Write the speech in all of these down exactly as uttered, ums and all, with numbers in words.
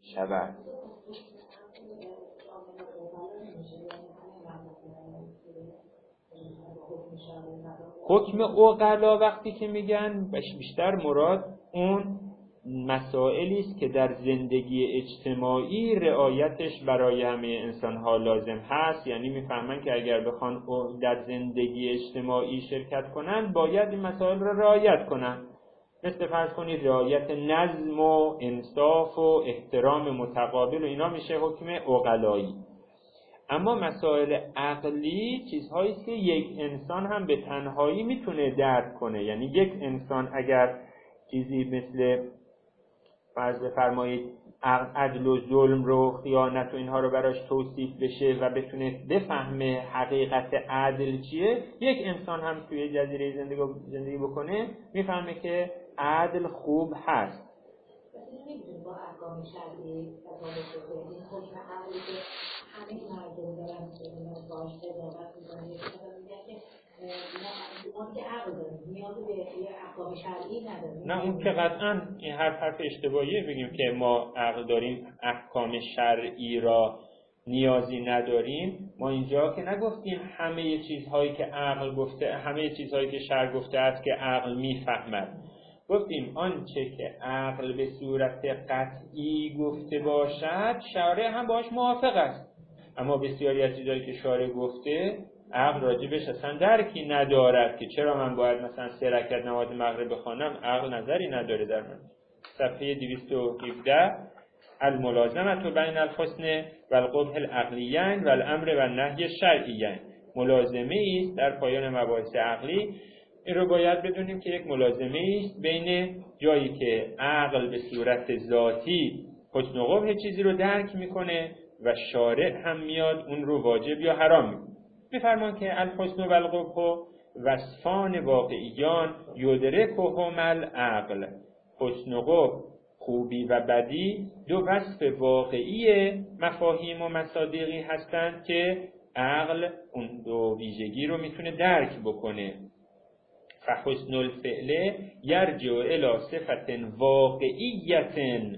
شود. حکم عقلا وقتی که میگن بیشتر مراد اون مسائلی است که در زندگی اجتماعی رعایتش برای همه انسان‌ها لازم هست، یعنی میفهمن که اگر بخوان در زندگی اجتماعی شرکت کنن باید این مسائل را رعایت کنن، مثل فرض کنید رعایت نظم و انصاف و احترام متقابل و اینا میشه حکم عقلایی. اما مسائل عقلی چیزهایی است که یک انسان هم به تنهایی میتونه درک کنه، یعنی یک انسان اگر چیزی مثل فرض بفرمایید عدل و ظلم رو، خیانت و اینها رو براش توصیف بشه و بتونه بفهمه حقیقت عدل چیه، یک انسان هم توی جزیره زندگی زندگی بکنه میفهمه که عدل خوب هست. نمی‌دونم با احکام شرعی تطابق بده این حکم عقلی که همه مردم دارن باش قضاوت می‌کنن، میگن که ما که عقل داریم نیاز به احکام شرعی نداریم. نه اون که قطعاً این حرف حرف اشتباهیه بگیم که ما عقل داریم احکام شرعی را نیازی نداریم. ما اینجا که نگفتیم همه چیزهایی که عقل گفته، همه چیزهایی که شرع گفته است که عقل میفهمد. گفتیم آنچه که عقل به صورت قطعی گفته باشد شارع هم باش موافق است، اما بسیاری از چیزهایی که شارع گفته عقل راجبش اصلا درکی ندارد که چرا من باید مثلا سه رکعت نماز مغرب بخوانم، عقل نظری نداره در من. صفحه دویست و هفده الملازمه بین الحسن و القبح العقلیین و الامر و النهی الشرعیین. ملازمه است در پایان مباحث عقلی. این رو باید بدونیم که یک ملازمه است بین جایی که عقل به صورت ذاتی حسن و قبح چیزی رو درک میکنه و شارع هم میاد اون رو واجب یا حرام میکنه. میفرمان که الحسن و القبح وصفان واقعیان یدرکهما العقل. حسن و قبح، خوبی و بدی، دو وصف واقعی مفاهیم و مصادیقی هستند که عقل اون دو ویژگی رو میتونه درک بکنه. فحسن الفعل یرجع الی صفت واقعیت.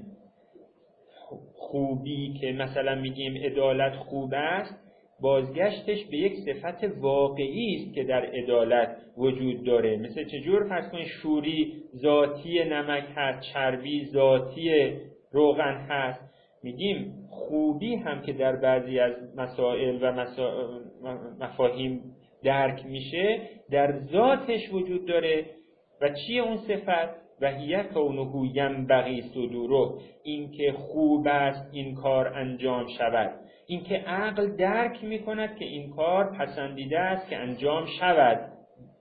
خوبی که مثلا میگیم عدالت خوب است، بازگشتش به یک صفت واقعی است که در عدالت وجود داره. مثل چجور؟ فرض کنید شوری ذاتی نمک هست، چربی ذاتی روغن هست. میگیم خوبی هم که در بعضی از مسائل و مسا... مفاهیم درک میشه در ذاتش وجود داره. و چیه اون صفت؟ و هیه کونه ینبغی صدوره، این که خوب است این کار انجام شود، این که عقل درک میکند که این کار پسندیده است که انجام شود،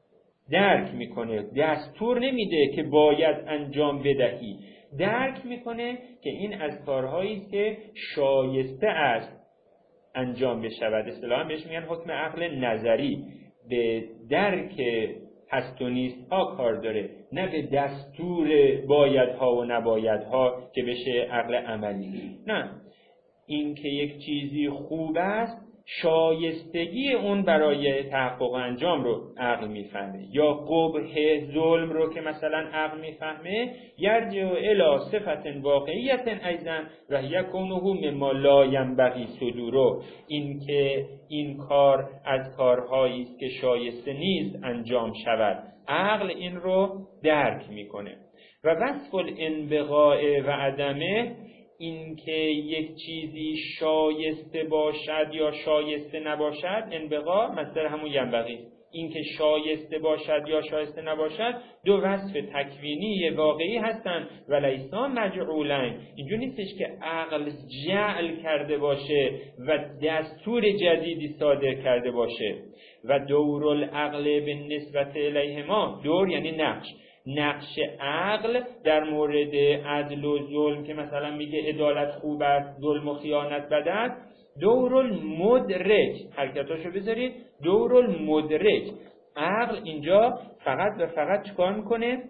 درک میکنه، دستور نمیده که باید انجام بدهی، درک میکنه که این از کارهایی است که شایسته است انجام بشود. اصطلاحاً بهش میگن حکم عقل نظری، به درک هست و نیست ها کار داره، نه به دستور بایدها و نبایدها که بشه عقل عملی. نه، این که یک چیزی خوب است شایستگی اون برای تحقق انجام رو عقل میفهمه، یا قبح ظلم رو که مثلا عقل میفهمه یرجع الی صفت واقعیت ایضا و هی کونه مما لا ینبغی صدوره، این که این کار از کارهایی است که شایسته نیست انجام شود، عقل این رو درک میکنه. و وصف الانبغاء و عدمه، این که یک چیزی شایسته باشد یا شایسته نباشد، انبغاء مصدر همون ینبغی، این که شایسته باشد یا شایسته نباشد دو وصف تکوینی واقعی هستند و لیسا مجعولین. اینجور نیستش که عقل جعل کرده باشه و دستور جدیدی صادر کرده باشه. و دور العقل به نسبت الیهما، دور یعنی نقش، نقش عقل در مورد عدل و ظلم که مثلا میگه عدالت خوب است ظلم و خیانت بد است، دور المدرک، حرکتاشو بذارید، دور المدرک، عقل اینجا فقط و فقط چکار میکنه؟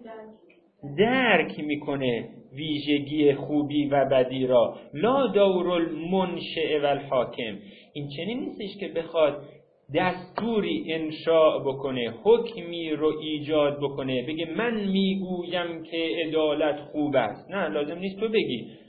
درک میکنه ویژگی خوبی و بدی را. لا دور المنشئ و الحاکم، این چنین نیستش که بخواد دستوری انشاء بکنه، حکمی رو ایجاد بکنه، بگه من میگویم که عدالت خوب است. نه، لازم نیست تو بگی،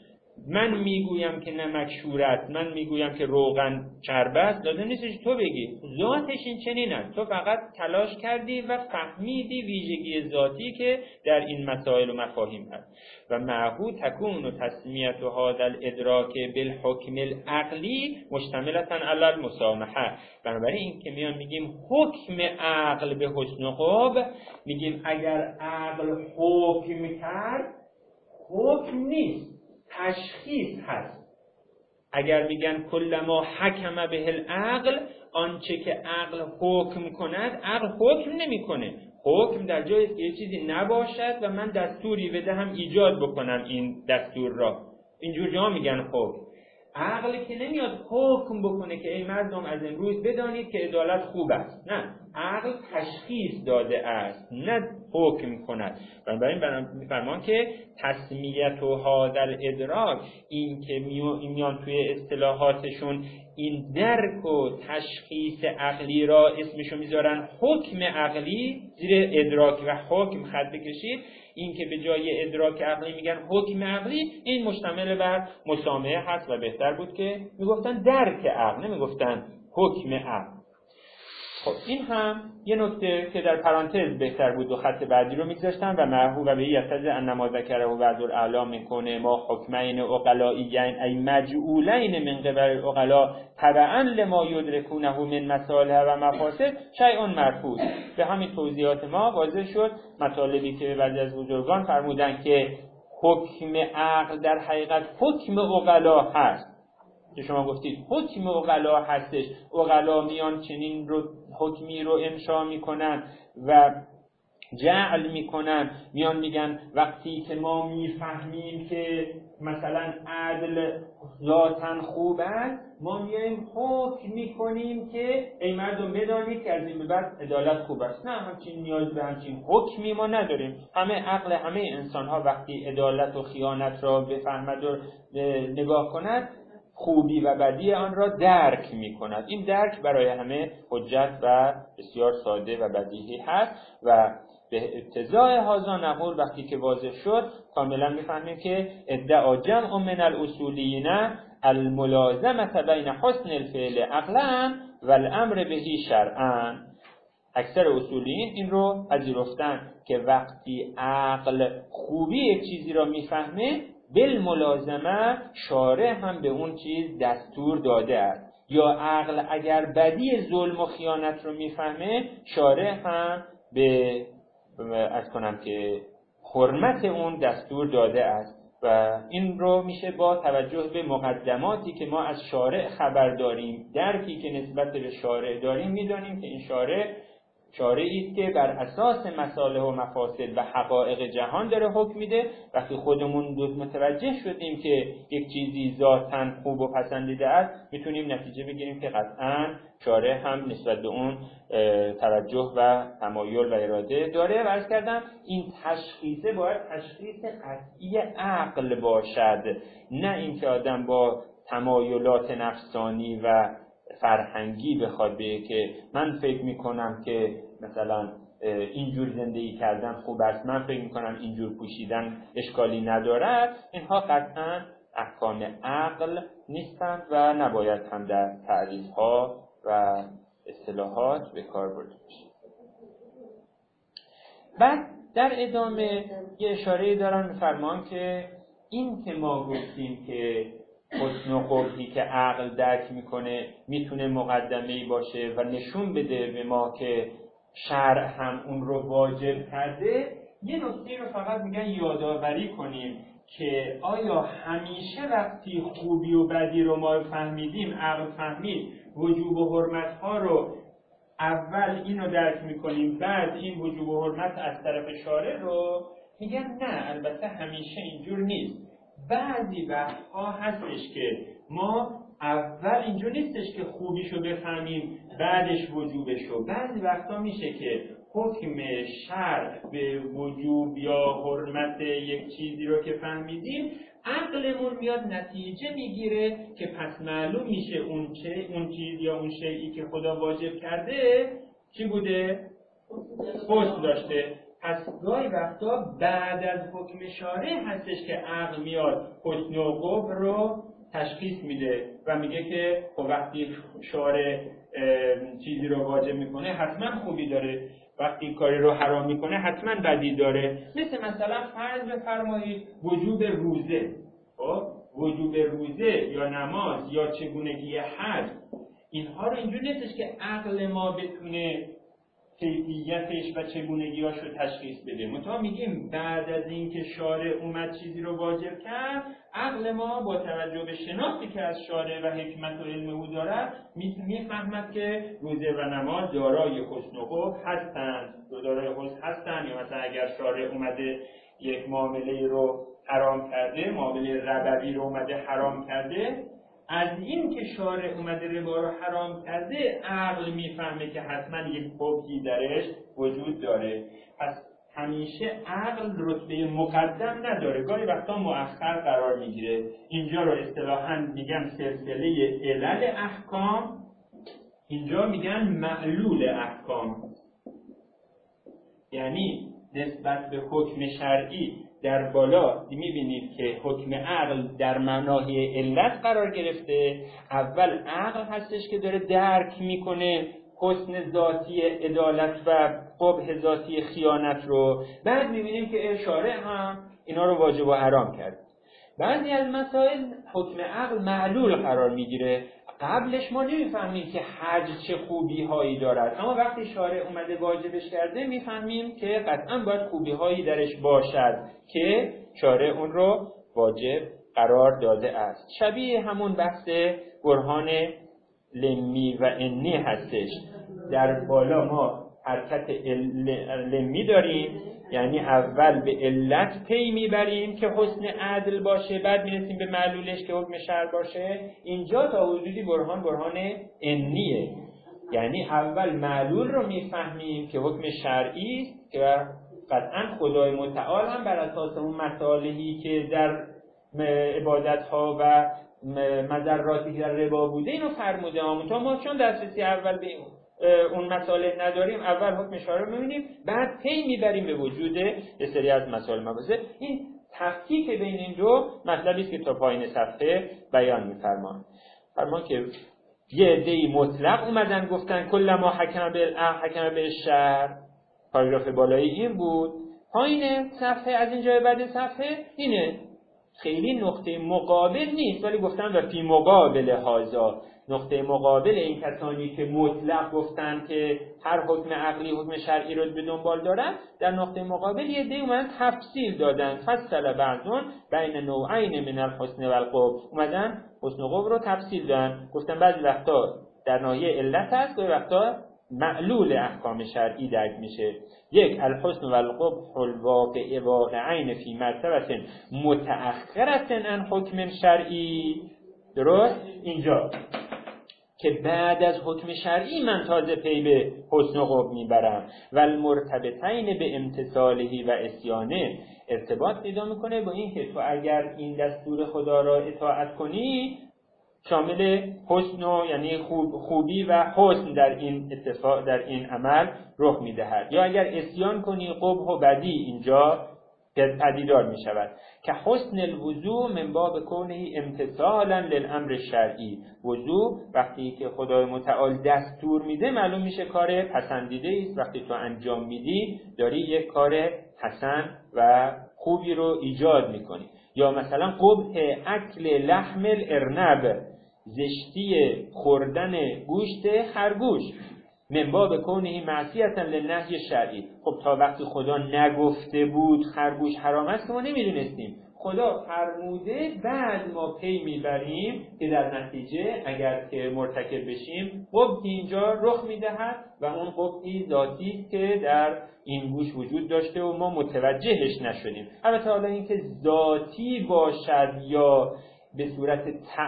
من میگویم که نمک شور است، من میگویم که روغن چرب است، لازم نیستش تو بگی. ذاتش این چنین است. تو فقط تلاش کردی و فهمیدی ویژگی ذاتی که در این مسائل و مفاهیم هست. و معهو تکون و تسمیت و هذا الادراک بالحکم العقلی مشتملتن علی المسامحه. بنابراین این که میان میگیم حکم عقل به حسن و خوب، میگیم اگر عقل حکم کرد، حکم نیست، تشخیص هست. اگر میگن کل ما حکم به العقل، آنچه که عقل حکم کند، عقل حکم نمیکنه. حکم در جایی است که یه چیزی نباشد و من دستوری بدهم ایجاد بکنم این دستور را. اینجور جا میگن حکم. عقل که نمیاد حکم بکنه که ای مردم از امروز بدانید که عدالت خوب است. نه، عقل تشخیص داده است، نه حکم کند. بنابراین میفرمان که تسمیت و هذا الادراک، این که میان توی اصطلاحاتشون این درک و تشخیص عقلی را اسمشو میذارن حکم عقلی، زیر ادراک و حکم خط بکشید. این که به جای ادراک عقلی میگن حکم عقلی، این مشتمل بر مسامحه هست و بهتر بود که میگفتن درک عقل، نمیگفتن حکم عقل. خب این هم یه نکته که در پرانتز بهتر بود و خط بعدی رو میگذاشتن. و معهو و به یتز انما ذکره و بعض الاعلام میکنه ما حکمین عقلائیین ای مجعولین من قبل العقلاء تبعا لما یدرکونه من مصالح و مفاسد شیء مرفوض. به همین توضیحات ما واضح شد مطالبی که بعضی از بزرگان فرمودن که حکم عقل در حقیقت حکم عقلا هست، که شما گفتید حکم عقلا هستش. عقلا میان چنین رو حکمی رو انشا میکنن و جعل میکنن، میان میگن وقتی که ما میفهمیم که مثلا عدل ذاتاً خوب است، ما میایم حکم میکنیم که ای مردم بدانید که از این به بعد عدالت خوب است. نه، همچین نیاز به همچین حکمی ما نداریم. همه عقل همه انسان ها وقتی عدالت و خیانت را بفهمد و نگاه کند، خوبی و بدی آن را درک می کند. این درک برای همه حجت و بسیار ساده و بدیهی هست و به اقتضای هذا نقول وقتی که واضح شد کاملا میفهمیم که ادعا جمع من الاصولیین الملازمه بین حسن الفعل عقلا و الامر بهی شرعا. اکثر اصولیین این رو پذیرفتن که وقتی عقل خوبی یک چیزی را میفهمه، بالملازمه شارع هم به اون چیز دستور داده است. یا عقل اگر بدی ظلم و خیانت رو میفهمه، شارع هم به از کنم که حرمت اون دستور داده است. و این رو میشه با توجه به مقدماتی که ما از شارع خبر داریم، درکی که نسبت به شارع داریم، میدانیم که این شارع شارعی است که بر اساس مصالح و مفاسد و حقایق جهان داره حکم میده. وقتی خودمون متوجه شدیم که یک چیزی ذاتاً خوب و پسندیده است، میتونیم نتیجه بگیریم که قطعاً شارع هم نسبت به اون توجه و تمایل و اراده داره. و عرض کردم این تشخیصه باید تشخیص قطعی عقل باشد، نه اینکه آدم با تمایلات نفسانی و فرهنگی بخواد بگه که من فکر میکنم که مثلا اینجور زندگی کردن خوب است، من فکر میکنم اینجور پوشیدن اشکالی ندارد. اینها قطعا احکام عقل نیستند و نباید هم در تعریف‌ها و اصطلاحات به کار برده بشه. بعد در ادامه یه اشاره دارن می‌فرمان که این که ما گفتیم که حسن و قبحی که عقل درک میکنه میتونه مقدمه‌ای باشه و نشون بده به ما که شرع هم اون رو واجب کرده. یه نکته رو فقط میگن یادآوری کنیم که آیا همیشه وقتی خوبی و بدی رو ما فهمیدیم، عقل فهمید، وجوب و حرمت ها رو اول این رو درک میکنیم بعد این وجوب و حرمت از طرف شارع رو؟ میگن نه، البته همیشه اینجور نیست. بعضی وقتها هستش که ما اول اینجور نیستش که خوبیشو بفهمیم بعدش وجوبشو. بعضی وقتها میشه که حکم شرع به وجوب یا حرمت یک چیزی رو که فهمیدیم، عقلمون میاد نتیجه میگیره که پس معلوم میشه اون چه اون چیز یا اون شیئی که خدا واجب کرده چی بوده؟ حسن داشته. پس گاهی وقتا بعد از حکم شارع هستش که عقل میاد حسن و قبح رو تشخیص میده و میگه که خب وقتی شارع چیزی رو واجب میکنه حتما خوبی داره، وقتی کاری رو حرام میکنه حتما بدی داره. مثل مثلا فرض بفرمایید وجوب روزه، خب وجوب روزه یا نماز یا چگونگی حج، اینها رو اینجوری نیستش که عقل ما بتونه کیفیتش و چگونگیاش رو تشخیص بده. منتها میگیم بعد از اینکه شارع اومد چیزی رو واجب کرد، عقل ما با توجه به شناختی که از شارع و حکمت و علم او دارد میفهمد که روزه و نماز دارای حسن و قبح هستند، دارای حسن هستند. یا مثلا اگر شارع اومده یک معامله رو حرام کرده، معامله ربوی رو اومده حرام کرده، از این که شارع اومده ربا رو حرام کرده عقل میفهمه که حتما یک قبحی درش وجود داره. پس همیشه عقل رتبه مقدم نداره، گاهی وقتا مؤخر قرار میگیره. اینجا رو اصطلاحاً میگن سلسله علل احکام، اینجا میگن معلول احکام. یعنی نسبت به حکم شرعی در بالا میبینید که حکم عقل در معنای علت قرار گرفته. اول عقل هستش که داره درک میکنه حسن ذاتی عدالت و قبح ذاتی خیانت رو، بعد میبینیم که شارع هم اینا رو واجب و حرام کرد. بعضی از مسائل حکم عقل معلول قرار میگیره، قبلش ما نمیفهمیم که حج چه خوبی هایی دارد، اما وقتی شارع اومده واجبش کرده میفهمیم که قطعا باید خوبی هایی درش باشد که شارع اون رو واجب قرار داده است. شبیه همون بحث برهان لمی و انی هستش. در بالا ما حرکت لمی داریم، یعنی اول به علت پی میبریم که حسن عدل باشه، بعد میرسیم به معلولش که حکم شرع باشه. اینجا تا حدودی برهان برهان انیه، یعنی اول معلول رو میفهمیم که حکم شرعی است که قطعا خدای متعال هم بر اساس اون مصالحی که در عبادت‌ها و مضراتی که در ربا بوده اینو فرموده. تا ما چون دسترسی اول به اون مسائل نداریم، اول حکم شارع رو می‌بینیم، بعد پی میبریم به وجود یه سری از مسائل مباحث. این تفکیک بین این دو مطلبی است که تا پایین صفحه بیان می‌فرمان. فرمان که یه عده‌ای مطلق اومدن گفتن کل ما حکم بالعقل حکم بالشرع، پاراگراف بالایی این بود. پایین صفحه از اینجا بعد صفحه اینه، خیلی نقطه مقابل نیست، ولی گفتن و فی مقابل هذا، نقطه مقابل این کسانی که مطلق گفتن که هر حکم عقلی حکم شرعی رو به دنبال دارن، در نقطه مقابل یه دی اومدن تفصیل دادن. فصل بعضون بین نوعین من الحسن والقبح، اومدن حسن و قبح رو تفصیل دادن. گفتن بعضی وقتا در ناحیه علت هست، بعضی وقتا معلول احکام شرعی درک میشه. یک الحسن والقبح الواقع واقعین فی مرتبه متأخرة عن حکم شرعی. درست؟ اینجا که بعد از حکم شرعی من تازه پی به حسن و قبح میبرم. و المرتبطین به امتثاله و عصیانه، ارتباط پیدا میکنه با این که تو اگر این دستور خدا را اطاعت کنی شامل حسن و یعنی خوب خوبی و حسن در این اتفاق در این عمل رخ میدهد، یا اگر عصیان کنی قبح و بدی اینجا پدیدار می شود. که حسن الوضوء من باب کونه امتثالا للامر الشرعی، وضوء وقتی که خدای متعال دستور میده معلوم میشه کار پسندیده است. وقتی تو انجام میدی داری یک کار حسن و خوبی رو ایجاد میکنی. یا مثلا قبح اکل لحم الارنب، زشتی خوردن گوشت خرگوش، من باب کونه معصیتا للنهی شرعی. خب تا وقتی خدا نگفته بود خرگوش حرام است که ما نمیدونستیم، خدا فرموده، بعد ما پی میبریم که در نتیجه اگر که مرتکب بشیم قبحی اینجا رخ میدهد و اون قبحی ذاتی است که در این گوش وجود داشته و ما متوجهش نشدیم. البته حالا اینکه ذاتی باشد یا به صورت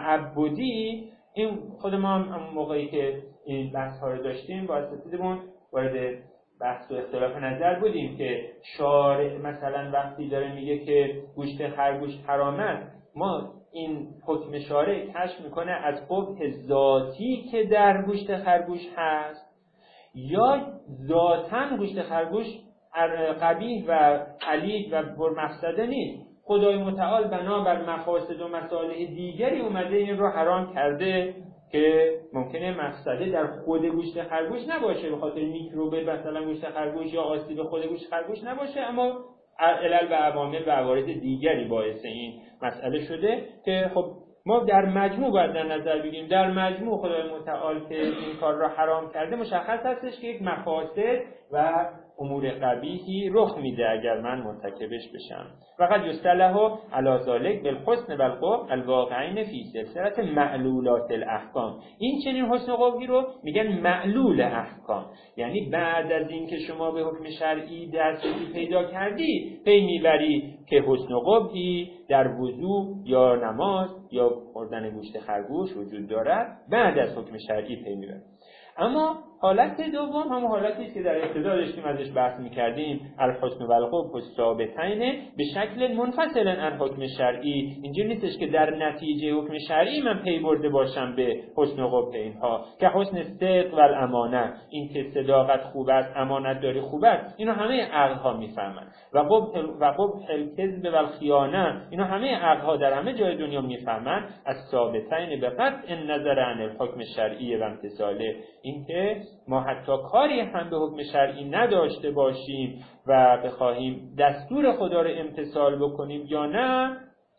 تعبدی، این خود ما هم موقعی که این بحث ها رو داشتیم با اساتیدمون وارد بحث و اختلاف نظر بودیم که شارع مثلا وقتی داره میگه که گوشت خرگوش حرام است، ما این حکم شارع کشف میکنه از قبح ذاتی که در گوشت خرگوش هست یا ذاتاً گوشت خرگوش قبیح و پلید و پرمفسده نیست. خدای متعال بنابر مفاسد و مصالح دیگری اومده این رو حرام کرده که ممکنه مفسده در خود گوشت خرگوش نباشه، به خاطر میکروب مثلا گوشت خرگوش یا آسیب خود گوشت خرگوش نباشه، اما علل و عوامل و عوارض دیگری باعث این مسئله شده که خب ما در مجموع باید در نظر بگیریم. در مجموع خدای متعال که این کار را حرام کرده مشخص هستش که یک مفاسد و امور قبیحی رخ میده اگر من مرتکبش بشم. فقط یستله علی ذلک بالحسن والقبح الواقعین فی سلسله معلولات الاحکام. این چنین حسن و قبحی رو میگن معلول احکام، یعنی بعد از این که شما به حکم شرعی دسترسی پیدا کردی پی میبری که حسن و قبحی در وضو یا نماز یا خوردن گوشت خرگوش وجود دارد، بعد از حکم شرعی پی میبری. اما حالت دوم همون حالتی است که در ابتدا داشتیم ازش بحث می‌کردیم، الحسن و القبح ثابتین به شکل منفصل عن حکم شرعی. اینجوری نیستش که در نتیجه حکم شرعی من پی برده باشم به حسن و قبح اینها، که حسن صدق و الامانه، این که صداقت خوب است، امانت داری خوب است، اینو همه عقل‌ها میفهمن. و قبح و قبح الکذب و الخیانه، اینو همه عقل‌ها در همه جای دنیا میفهمن. از ثابتین به قطع النظر عن الحکم شرعی و امتثاله، اینکه ما حتی کاری هم به حکم شرعی نداشته باشیم و بخواهیم دستور خدا رو امتثال بکنیم یا نه،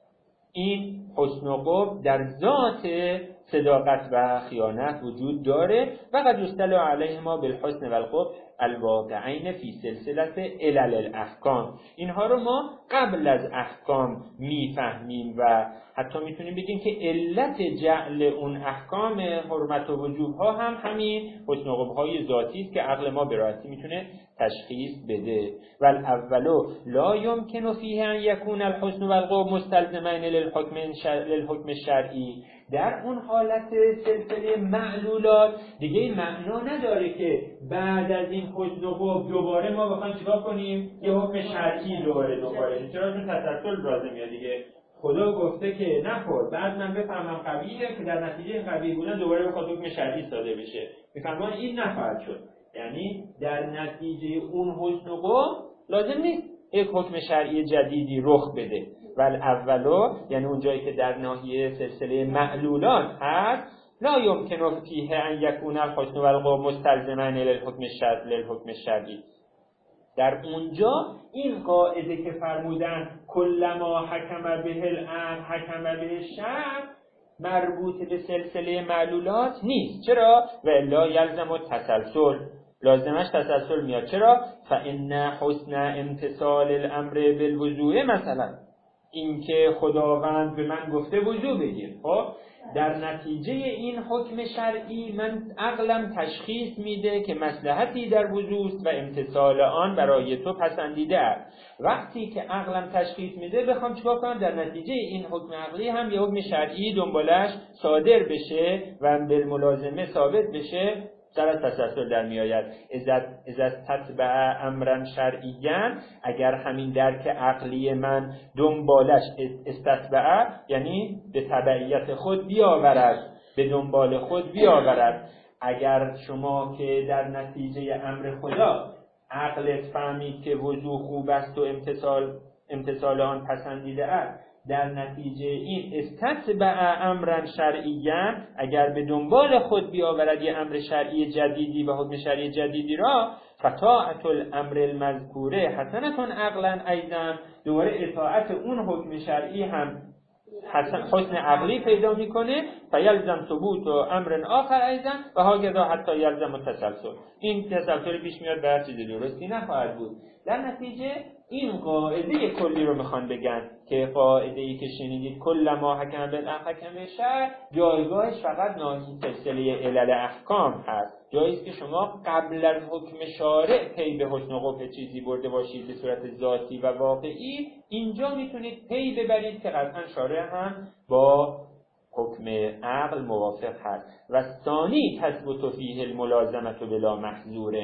این حسن و قبح در ذات صداقت و خیانت وجود داره. و قد یستل علیهما بالحسن والقبح الواقعین فی سلسله علل الاحکام. اینها رو ما قبل از احکام میفهمیم و حتی میتونیم بگیم که علت جعل اون احکام حرمت و وجوب ها هم همین حسن و قبح های ذاتی است که عقل ما به راحتی میتونه تشخیص بده. و الاولو لا یمکن فیه ان یکون الحسن والقبح مستلزمین للحکم للحکم شرعی. در اون حالت سلسله معلولات دیگه این معنا نداره که بعد از این حسن و قبح دوباره ما بخوایم چیکار کنیم یه حکم شرعی دوباره دوباره چرا چون تسلسل لازم میاد دیگه. خدا گفته که نخور، بعد من بفهمم قبیحه که در نتیجه قبیح بودن دوباره بخواد حکم شرعی صادر بشه، میفهمم این نخواهد شد. یعنی در نتیجه اون حسن و قبح لازم نیست یک حکم شرعی جدیدی رخ بده. ول اولو یعنی اون جایی که در ناحیه سلسله معلولات هست، لا یمکن فیه ان یکون الحسن والقبح مستلزمین للحکم الشرعی للحکم الشرعی. در اونجا این قاعده که فرمودن کلما حکم به الامر حکم به الشرع مربوط به سلسله معلولات نیست. چرا؟ و الا یلزم التسلسل، لازمش تسلسل میاد. چرا؟ فان حسن امتثال الامر بالوضوء، مثلا اینکه خداوند به من گفته وضو بگیر، خب در نتیجه این حکم شرعی من عقلم تشخیص میده که مصلحتی در وضوست و امتثال آن برای تو پسندیده است. وقتی که عقلم تشخیص میده بخوام چیکار کنم؟ در نتیجه این حکم عقلی هم یه حکم شرعی دنبالش صادر بشه و بالملازمه ثابت بشه، سر تسلسل در می آید. اذا تتبع امرا شرعیا، اگر همین درک عقلی من دنبالش استتبع یعنی به تبعیت خود بیاورد، به دنبال خود بیاورد. اگر شما که در نتیجه امر خدا عقلت فهمید که وضو خوب است و امتثال امتثال آن پسندیده است، در نتیجه این استتبع امرا شرعیا، اگر به دنبال خود بیاورد یه امر شرعی جدیدی و حکم شرعی جدیدی را، فطاعت الامر المذکوره حسنتون عقلا ایضا، دوباره اطاعت اون حکم شرعی هم حسن حسن عقلی پیدا میکنه. فیلزم ثبوت و امر آخر ایضا و هاگذا حتی یلزم التسلسل. این تسلسل پیش میاد به هر چیز درستی نخواهد بود. در نتیجه این قاعده کلی رو میخوان بگن که قاعده‌ای که شنیدید کل ما حکم بالامر حکم بالشرع، جایگاهش فقط ناحیه سلسله علل احکام هست. جایی است که شما قبل از حکم شارع پی به حسن و قبح چیزی برده باشید به صورت ذاتی و واقعی، اینجا میتونید پی ببرید که قطعا شارع هم با حکم عقل موافق هست. و ثانی تثبت فیه الملازمه بلا محظور.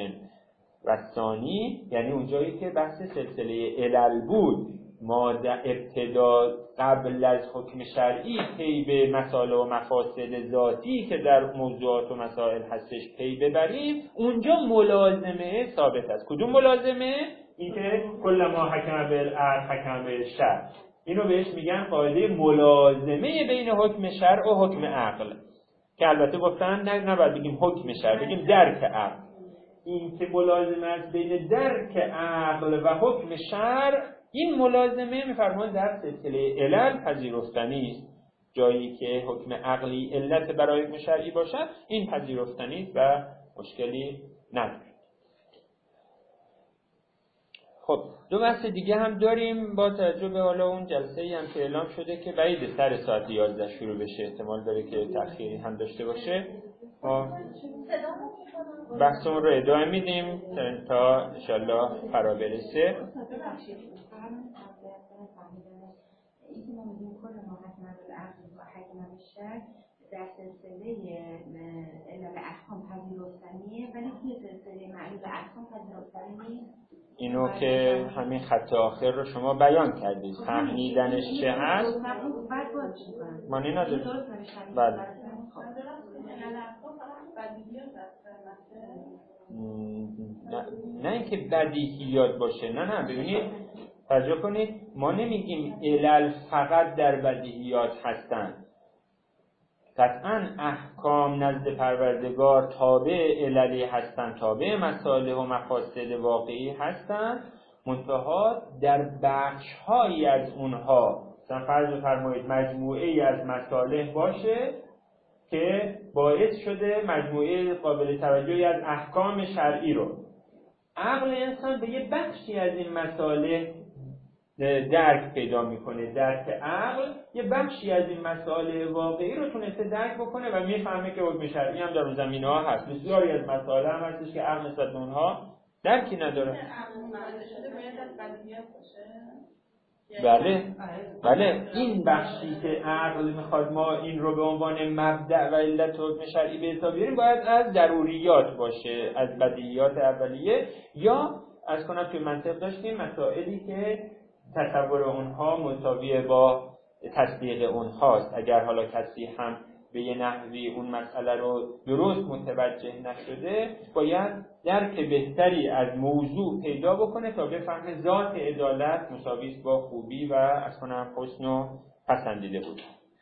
و ثانی یعنی اونجایی که بحث سلسله علل بود، ما در ابتدا قبل از حکم شرعی پی به مسائل و مفاسد ذاتی که در موضوعات و مسائل هستش پی ببریم، اونجا ملازمه ثابت است. کدوم ملازمه؟ اینکه کل ما حکم بالعقل حکم بالشرع، اینو بهش میگن قاعده ملازمه بین حکم شرع و حکم عقل، که البته گفتن نه نباید بگیم حکم شرع، بگیم درک عقل. این که ملازمه است بین درک عقل و حکم شرع، این ملازمه میفرمایند در سلسله علل پذیرفتنی است. جایی که حکم عقلی علت برای حکم شرعی باشد این پذیرفتنی است و مشکلی نداره. خب دو بحث دیگه هم داریم با توجه به حالا اون جلسه‌ای هم که اعلام شده که بعید سر ساعت یازده شروع بشه، احتمال داره که تأخیری هم داشته باشه. ما بحثمون رو ادامه میدیم تا انشالله فرا برسه. در سلسله علل احکام پذیرفتنیه ولی توی سلسله معلول احکام پذیرفتنی نیست. اینو که همین خط آخر رو شما بیان کردید، فهمیدنش چه هست معنی نداره. بله نه, نه اینکه بدیهیات باشه، نه نه ببینید توجه کنید، ما نمیگیم علل فقط در بدیهیات هستن. قطعاً احکام نزد پروردگار تابع عللی هستند، تابع مصالح و مفاسد واقعی هستند، منتها در بخش‌هایی از اونها مثلا فرض فرمایید مجموعه‌ای از مصالح باشه که باعث شده مجموعه قابل توجهی از احکام شرعی رو عقل انسان به یه بخشی از این مصالح درک پیدا میکنه. درک عقل یه بخشی از این مسائل واقعی رو تونسته درک بکنه و میفهمه که حکم شرعی هم در اون زمینه ها هست. بسیاری از مسائل هم هستش که عقل نسبت به اونها درکی نداره. بله بله این بخشی که عقل میخواد ما این رو به عنوان مبدأ و علت حکم شرعی به حساب بیاریم باید از ضروریات باشه، از بدیهیات اولیه، یا از کنم توی منطق داشتیم مسائلی که تصور اونها مساوی با تصدیق اونهاست. اگر حالا کسی هم به یه نحوی اون مسئله رو درست متوجه نشده باید درک بهتری از موضوع پیدا بکنه تا بفهمه ذات عدالت مساوی است با خوبی و از کنم حسن و پسندیده بود.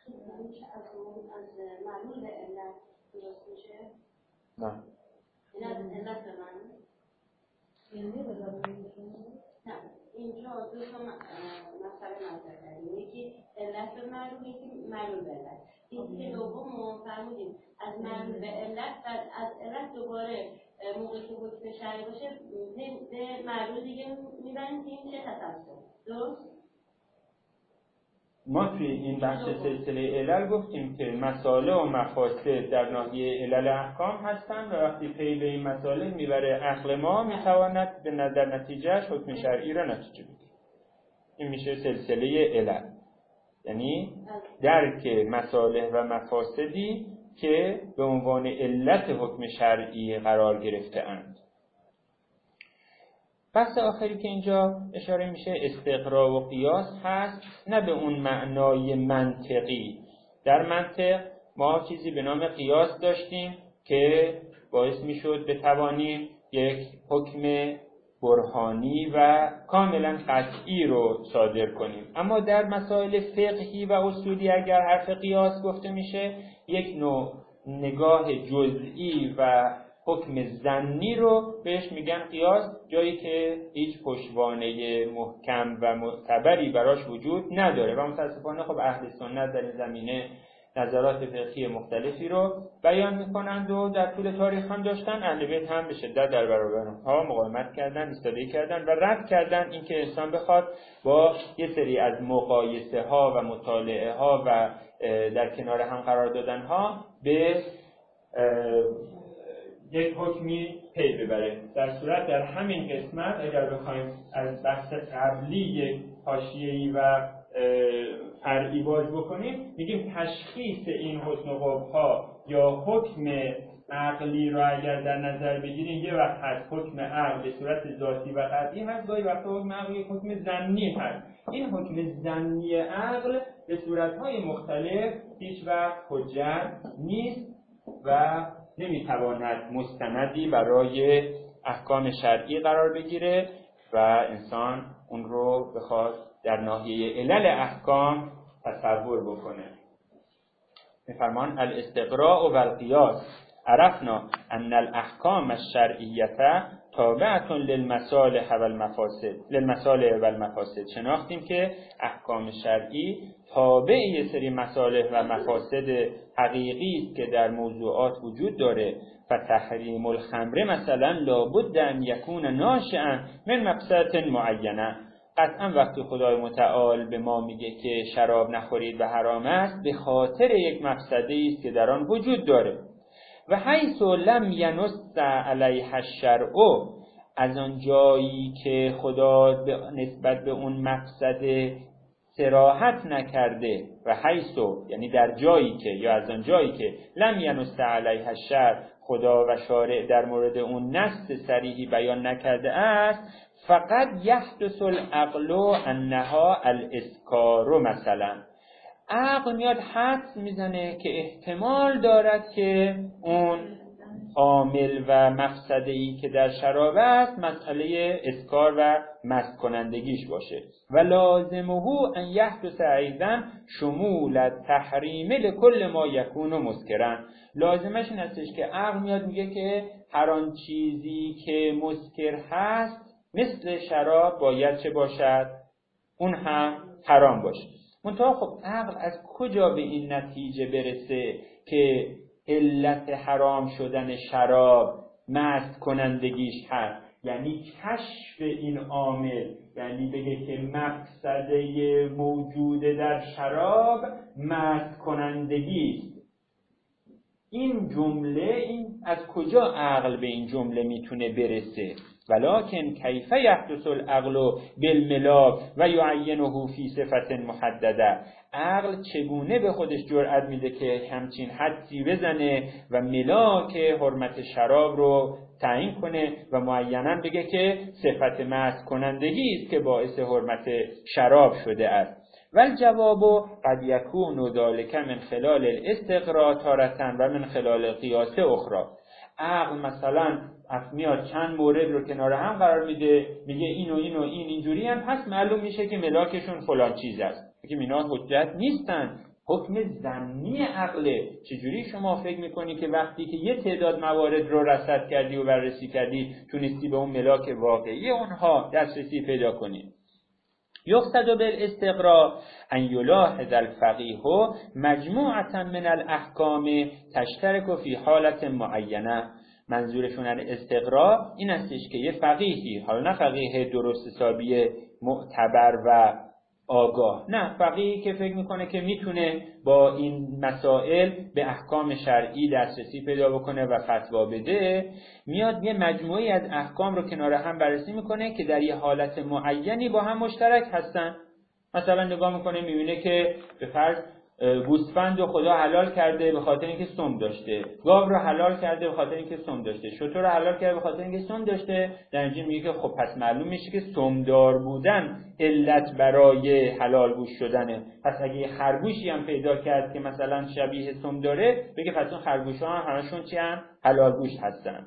نه نه اینجا دو تا مسئله مطرح کردیم، یکی علت به معلول، یکی معلول به علت. این که دوم فرمودیم از معلول به علت، بعد از علت دوباره موقعی که حکم شرعی باشه به معلول دیگه میبندیم چه تسلسل. درست؟ ما توی این بخش سلسله علل گفتیم که مصالح و مفاسد در ناحیه علل احکام هستند و وقتی پی به این مصالح میبره عقل ما میتواند به نظر نتیجهش حکم شرعی را نتیجه بگیره. این میشه سلسله علل، یعنی درک مصالح و مفاسدی که به عنوان علت حکم شرعی قرار گرفته اند. بحث آخری که اینجا اشاره میشه استقرا و قیاس هست، نه به اون معنای منطقی. در منطق ما چیزی به نام قیاس داشتیم که باعث میشد بتوانیم یک حکم برهانی و کاملا قطعی رو صادر کنیم. اما در مسائل فقهی و اصولی اگر حرف قیاس گفته میشه، یک نوع نگاه جزئی و حکم ظنی رو بهش میگن قیاس، جایی که هیچ پشتوانه محکم و معتبری براش وجود نداره و متاسفانه خب اهل سنت در این زمینه نظرات فقهی مختلفی رو بیان میکنند و در طول تاریخ هم داشتن. اهل بیت هم به شدت در برابر اونها مقاومت کردن، ایستادگی کردن و رد کردن اینکه انسان بخواد با یه سری از مقایسه ها و مطالعه ها و در کنار هم قرار دادن ها به یک حکمی پی ببره. در صورت در همین قسمت اگر بخوایم از بحث قبلی یک حاشیه‌ای و فرعی باز بکنیم، میگیم تشخیص این حسن و قبح‌ها یا حکم عقلی رو اگر در نظر بگیریم، یه وقت هست حکم عقل به صورت ذاتی و قطعی هست، گاهی وقت حکم عقل یک حکم ظنی هست. این حکم ظنی عقل به صورت‌های مختلف هیچ وقت حجت نیست و نمیتواند مستندی برای احکام شرعی قرار بگیره و انسان اون رو بخواد در ناحیه علل احکام تصور بکنه. میفرمان الاستقراء و القیاس عرفنا ان الاحکام الشرعیه تابعه للمصالح و المفاسد للمصالح و المفاسد. شناختیم که احکام شرعی تابع یه سری مصالح و مفاسد حقیقی است که در موضوعات وجود داره. فتحریم الخمر مثلا لابد ان یکون ناشئا من مقصد معینه. قطعا وقتی خدای متعال به ما میگه که شراب نخورید و حرام است، به خاطر یک مفسده است که در آن وجود داره. و حیث لم ینص علیها الشرع، از آن جایی که خدا نسبت به اون مفسده صراحت نکرده، و حیث یعنی در جایی که، یا از آن جایی که لم ینص علیها الشرع، خدا و شارع در مورد اون نص صریحی بیان نکرده است، فقط یحدث العقل انها الاسکار مثلا. عقل میاد حدس میزنه که احتمال دارد که اون عامل و مفسده‌ای که در شراب است مسئله اسکار و مست کنندگیش باشه. و لازمه ان یحدث ایضا شمول التحریم لكل ما یکون مسکرا. لازمش این هستش که عقل میاد میگه که هر آن چیزی که مسکر هست مثل شراب باید چه باشد؟ اون هم حرام باشه. منتها خب عقل از کجا به این نتیجه برسه که علت حرام شدن شراب مست کنندگیش هست؟ یعنی کشف این عامل، یعنی بگه که مفسده موجود در شراب مست کنندگی است. این جمله، این از کجا عقل به این جمله میتونه برسه؟ ولکن کیف یحدث العقل بالملاک و یعینه فی صفت محدده. عقل چگونه به خودش جرأت میده که همچین حدسی بزنه و ملاک حرمت شراب رو تعیین کنه و معیناً بگه که صفت مست کنندگی است که باعث حرمت شراب شده است. والجواب قد یکون ذلک من خلال الاستقراء تارة و من خلال القیاس اخرى. عقل مثلا میاد چند مورد رو کنار هم قرار میده، میگه این و این و این اینجوری هم، پس معلوم میشه که ملاکشون فلان چیز است. که اینا حجت نیستن، حکم ظنی عقله. چجوری شما فکر میکنی که وقتی که یه تعداد موارد رو رصد کردی و بررسی کردی تونستی به اون ملاک واقعی اونها دسترسی پیدا کنی؟ یقصد بالاستقراء ان یلاحظ الفقیه مجموعة من الاحکام تشترک فی حالت معینه. منظورشون از استقراء این استش که یه فقیهی، حالا نه فقیه درست حسابی معتبر و آگاه، نه فقیهی که فکر میکنه که میتونه با این مسائل به احکام شرعی دسترسی پیدا بکنه و فتوا بده، میاد یه مجموعی از احکام رو کنار هم بررسی میکنه که در یه حالت معینی با هم مشترک هستن. مثلا نگاه میکنه میبینه که به فرض گوسفند رو خدا حلال کرده به خاطر اینکه سم داشته، گاو رو حلال کرده به خاطر اینکه سم داشته، شتر رو حلال کرده به خاطر اینکه سم داشته. در اینجا میگه که خب پس معلوم میشه که سمدار بودن علت برای حلال گوشت شدنه. پس اگه یه خرگوشی هم پیدا کرد که مثلا شبیه سم داره، بگه پس اون خرگوش‌ها هم همشون چی هم حلال گوشت هستن.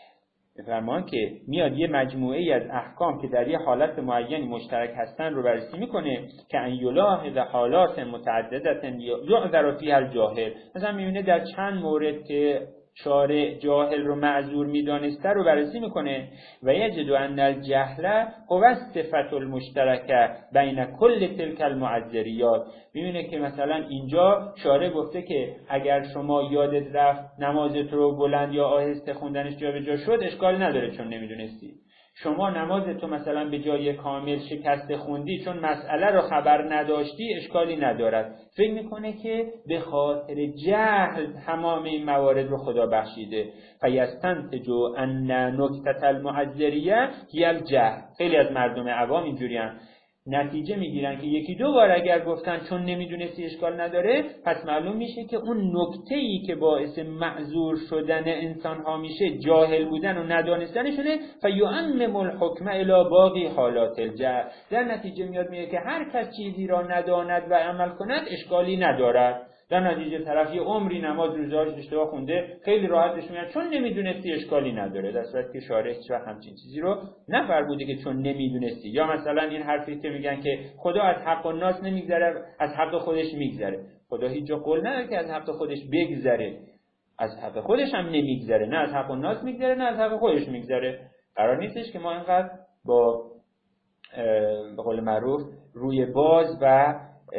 فرمان که میاد یه مجموعه از احکام که در یه حالت معینی مشترک هستن رو بررسی میکنه که ان یلاحظ حالات متعددة یعذر فیها الجاهل. مثلا میبینه در چند مورد که شارع جاهل رو معذور میدانسته رو بررسی میکنه و یجد ان الجهل هو الصفة المشترکه بین کل تلک المعذریات. میبینه که مثلا اینجا شارع گفته که اگر شما یادت رفت نمازت رو بلند یا آهسته خوندنش جا به جا شد اشکال نداره چون نمیدونستی. شما نمازتو مثلا به جای کامل شکسته خوندی چون مسئله رو خبر نداشتی اشکالی ندارد. فکر میکنه که به خاطر جهل تمام این موارد رو خدا بخشیده. فیستنتج ان نکته المعذریه هی الجهل. خیلی از مردم عوام اینجوری هم نتیجه میگیرن که یکی دو بار اگر گفتن چون نمیدونستی اشکال نداره، پس معلوم میشه که اون نکته‌ای که باعث معذور شدن انسان ها میشه جاهل بودن و ندانستنشونه. فیعمم الحکم الی باقی حالات الجهل. در نتیجه میاد میگه که هر کس چیزی را نداند و عمل کند اشکالی ندارد. در نتیجه طرف یه عمری نماز روزهاش اشتباه خونده، خیلی راحت بهش میگن چون نمیدونستی اشکالی نداره، در صورتی که شارع هیچ وقت همچین چیزی رو نفرموده که چون نمیدونستی. یا مثلا این حرفی که میگن که خدا از حق الناس نمیگذره، از حق خودش میگذره. خدا هیچ جا قول نداره که از حق خودش بگذره، از حق خودش هم نمیگذره، نه از حق الناس میگذره نه از حق خودش میگذره. قرار نیستش که ما اینقدر با به قول معروف روی باز و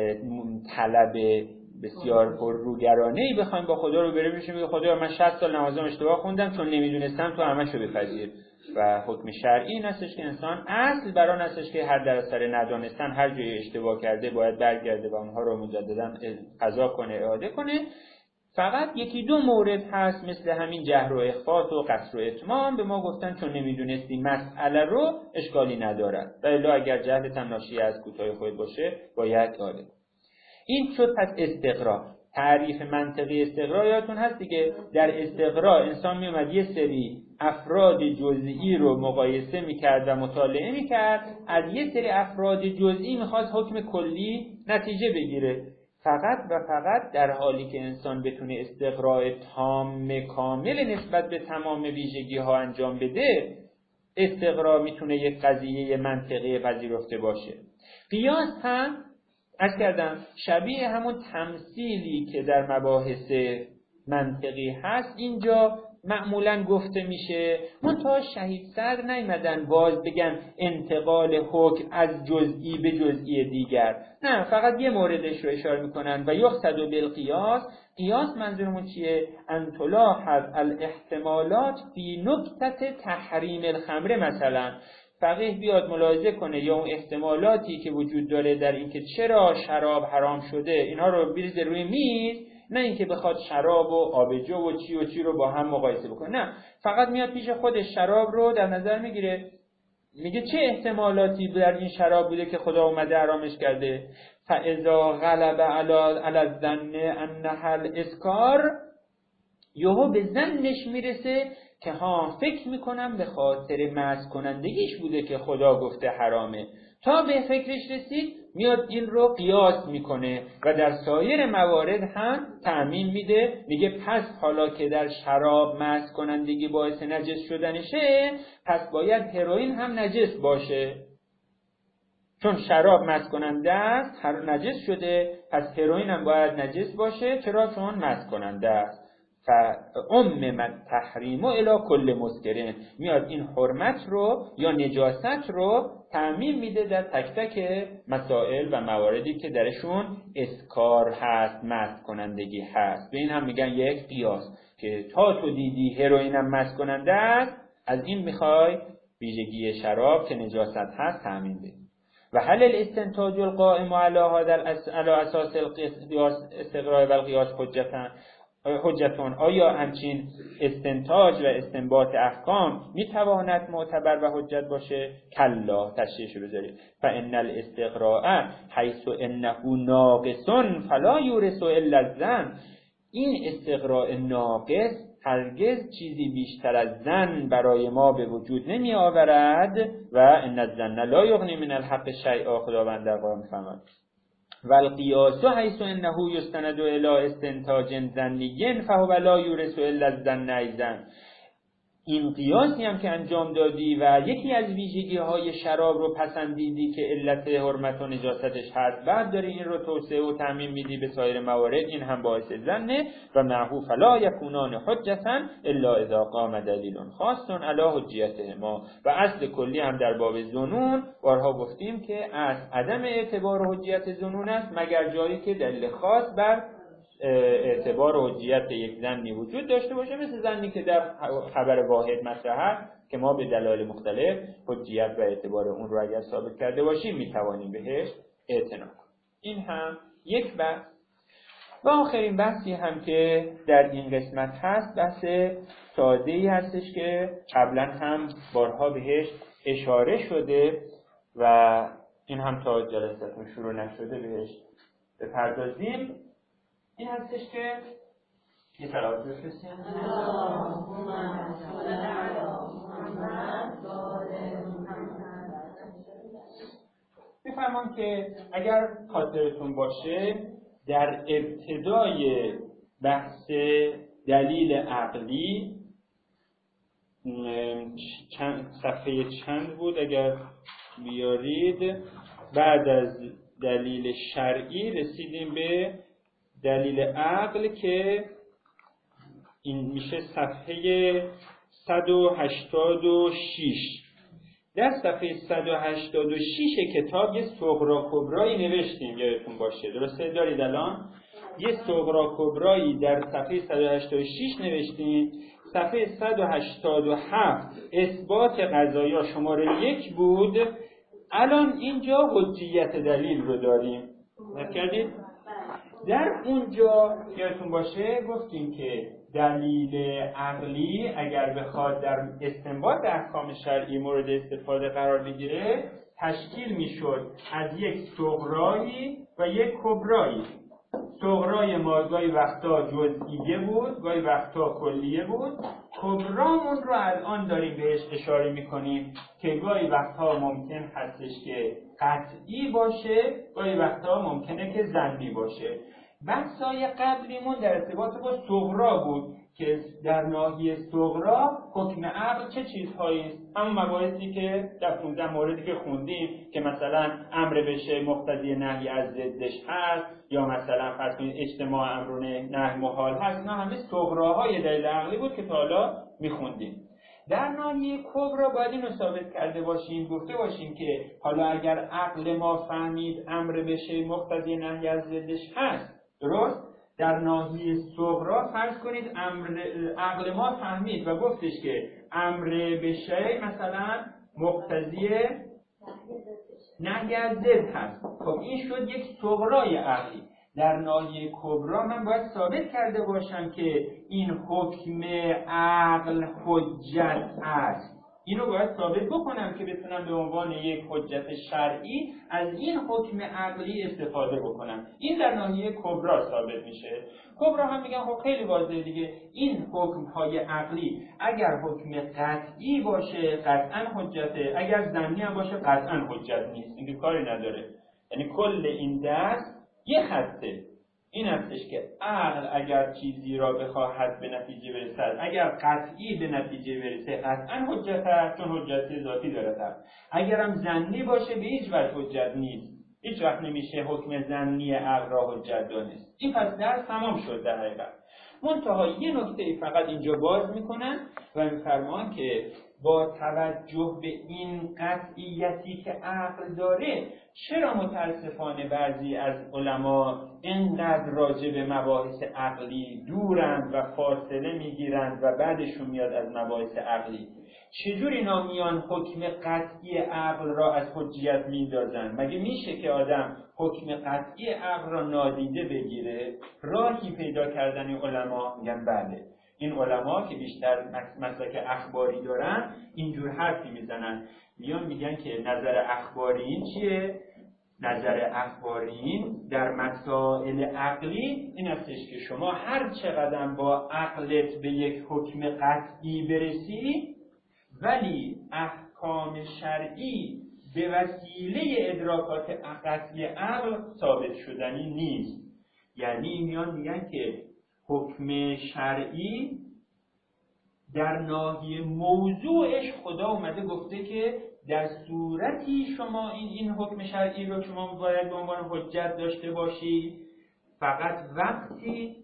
طلب بسیار پرروگرانه‌ای بخوایم با خدا رو بریم بشیم خدا من شصت سال نمازم اشتباه خوندم چون نمیدونستم تو همشو بپذیر. و حکم شرعی این هستش که انسان اصل بران هستش که هر در اثر ندانستن هر جای اشتباه کرده باید برگرده و اونها رو مجددا قضا کنه، اعاده کنه. فقط یکی دو مورد هست مثل همین جهر و اخفات و قصر و اتمام به ما گفتن چون نمیدونستی مسئله رو اشکالی ندارد و الا اگر جهلت هم ناشی از کوتاهی خود باشه باید اعاده. این شد پس استقرا. تعریف منطقی استقرا یادتون هست دیگه، در استقرا انسان می اومد یه سری افراد جزئی رو مقایسه میکرد و مطالعه میکرد، از یه سری افراد جزئی میخواست حکم کلی نتیجه بگیره. فقط و فقط در حالی که انسان بتونه استقراء تام کامل نسبت به تمام ویژگی ها انجام بده، استقراء میتونه یک قضیه منطقی پذیرفته باشه. قیاس هم از کردم شبیه همون تمثیلی که در مباحث منطقی هست اینجا معمولا گفته میشه، منتها شهید صدر نیمدن باز بگن انتقال حکم از جزئی به جزئی دیگر، نه فقط یه موردش رو اشاره میکنن و یقصد بالقیاس. قیاس منظورمون چیه؟ ان تلاحظ الاحتمالات فی نکته تحریم الخمر. مثلا فقیه بیاد ملاحظه کنه یا اون احتمالاتی که وجود داره در اینکه چرا شراب حرام شده اینها رو بریزه روی میز، نه اینکه بخواد شراب و آبجو و چی و چی رو با هم مقایسه بکنه، نه فقط میاد پیش خودش شراب رو در نظر میگیره، میگه چه احتمالاتی در این شراب بوده که خدا اومده حرامش کرده. فاذا غلب علی علی الظن انها الاسکار، یهو به ظنش میرسه که ها فکر میکنم به خاطر مست کنندگیش بوده که خدا گفته حرامه. تا به فکرش رسید میاد این رو قیاس میکنه و در سایر موارد هم تعمیم میده، میگه پس حالا که در شراب مست کنندگی باعث نجس شدنشه، پس باید هروئین هم نجس باشه، چون شراب مست کننده است هر نجس شده، پس هروئین هم باید نجس باشه. چرا؟ چون مست کننده است. فَأُمِّمَ التَّحْرِیمُ الی کل مسکرین، میاد این حرمت رو یا نجاست رو تعمیم میده در تک تک مسائل و مواردی که درشون اسکار هست، مست کنندگی هست. به این هم میگن یک قیاس، که تا تو دیدی هروئین هم مست کننده است، از این میخوای ویژگی شراب که نجاست هست تعمیم بدی. و هل الاستنتاج القائم علی هذا علی اساس القیاس استقراء و القیاس حجتان حجتون، آیا همچین استنتاج و استنباط احکام میتواند معتبر و حجت باشه؟ کلا، تشریحش بذارید. فان الاستقراء حیث انه ناقص فلا یورث الا الظن، این استقراء ناقص هرگز چیزی بیشتر از ظن برای ما به وجود نمی آورد و ان الظن لا یغنی من الحق شیئا، خداوند در قرآن می‌فرماید. والقیاس حیث انه یستند الی استنتاج ظنی فهو لا یورث الا الظن ایضا، این قیاسی هم که انجام دادی و یکی از ویژگی های شراب رو پسندیدی که علت حرمت و نجاستش هست، بعد داری این رو توسعه و تعمیم میدی به سایر موارد، این هم باعث ظنه. و معه فلا یکونان حجتا الا اذا قام دلیل خاص علی حجیتهما. و اصل کلی هم در باب ظنون بارها گفتیم که از عدم اعتبار و حجیت ظنون است مگر جایی که دلیل خاص بر اعتبار و حجیت یک ظنی وجود داشته باشه، مثل ظنی که در خبر واحد مطرح است که ما به دلایل مختلف حجیت و اعتبار اون رو اگر ثابت کرده باشیم میتوانیم بهش اعتنا کنیم. این هم یک بحث. و آخرین بحثی هم که در این قسمت هست بحث ساده‌ای هستش که قبلا هم بارها بهش اشاره شده و این هم تا جلسه‌تون شروع نشده بهش بپردازیم. این هستش که یه صلوات بفرستیم. میفرمام که اگر خاطرتون باشه در ابتدای بحث دلیل عقلی چند صفحه چند بود اگر بیارید، بعد از دلیل شرعی رسیدیم به دلیل عقل که این میشه صفحه صد و هشتاد و شش. در صفحه صد و هشتاد و شش کتاب یه صغرا کبرایی نوشتیم، یادتون باشه، درسته؟ دارید الان؟ یه صغرا کبرایی در صفحه صد و هشتاد و شش نوشتیم. صفحه صد و هشتاد و هفت اثبات قضایا شماره یک بود. الان اینجا حجیت دلیل رو داریم. نکردید؟ در اونجا یادتون باشه گفتیم که دلیل عقلی اگر بخواد در استنباط احکام شرعی مورد استفاده قرار بگیره تشکیل میشد از یک صغرایی و یک کبرایی. صغرای ما گاهی وقتا جزئیه بود، گاهی وقتا کلیه بود. کبرامون رو الان داریم بهش اشاره میکنیم که گاهی وقتا ممکن هستش که قطعی باشه، گاهی وقتا ممکنه که ظنی باشه. بحثای قبلیمون در ارتباط با صغرا بود که در ناحیه صغرا حکم عقل چه چیزهایی است؟ همون مباحثی که در پانزده موردی که خوندیم که مثلا امر به شیء مقتضی نهی از ضدش هست، یا مثلا فرض کنید اجتماع امر و نهی محال هست. اینا همه صغراهای دلیل عقلی بود که تا حالا میخوندیم. در ناحیه کبرا باید اینو ثابت کرده باشیم، گفته باشیم که حالا اگر عقل ما فهمید امر به شیء مقتضی نهی از ضدش هست، درست؟ در ناحیه صغرا فرض کنید امر عقل ما فهمید و گفتش که امر به شیء مثلا مقتضی نهی از ضد هست. خب این شد یک صغرای عقلی. در ناحیه کبرا من باید ثابت کرده باشم که این حکم عقل حجت است. اینو باید ثابت بکنم که بتونم به عنوان یک حجت شرعی از این حکم عقلی استفاده بکنم. این در ناحیه کبرا ثابت میشه. کبرا هم میگن خب خیلی واضحه دیگه، این حکم های عقلی اگر حکم قطعی باشه قطعا حجته، اگر ظنی هم باشه قطعا حجت نیست. این کاری نداره. یعنی کل این دست یه خطه. این هستش که عقل اگر چیزی را بخواهد به نتیجه برسد، اگر قطعی به نتیجه برسه قطعا حجت هست، چون حجت ذاتی داره. اگر هم ظنی باشه به هیچ وجه حجت نیست. هیچ وقت نمیشه حکم ظنی عقل را حجت دانست. این پس درس تمام شد در حقیقت. منتها یه نکته فقط اینجا باز میکنن و میفرمان که با توجه به این قطعیتی که عقل داره، چرا متاسفانه بعضی از علما اینقدر راجع به مباحث عقلی دورند و فاصله میگیرند و بعدشون میاد از مباحث عقلی؟ چجور اینا میان حکم قطعی عقل را از حجیت میندازن؟ مگه میشه که آدم حکم قطعی عقل را نادیده بگیره؟ راهی پیدا کردن این علما میگن بله. این علما که بیشتر مسلک اخباری دارن اینجور حرفی میزنن، میان میگن که نظر اخبارین چیه؟ نظر اخبارین در مسائل عقلی این استش که شما هر چقدر با عقلت به یک حکم قطعی برسی، ولی احکام شرعی به وسیله ادراکات قطعی عقل ثابت شدنی نیست. یعنی میان میگن که حکم شرعی در ناحیه موضوعش خدا اومده گفته که در صورتی شما این این حکم شرعی رو شما باید به عنوان حجت داشته باشی فقط وقتی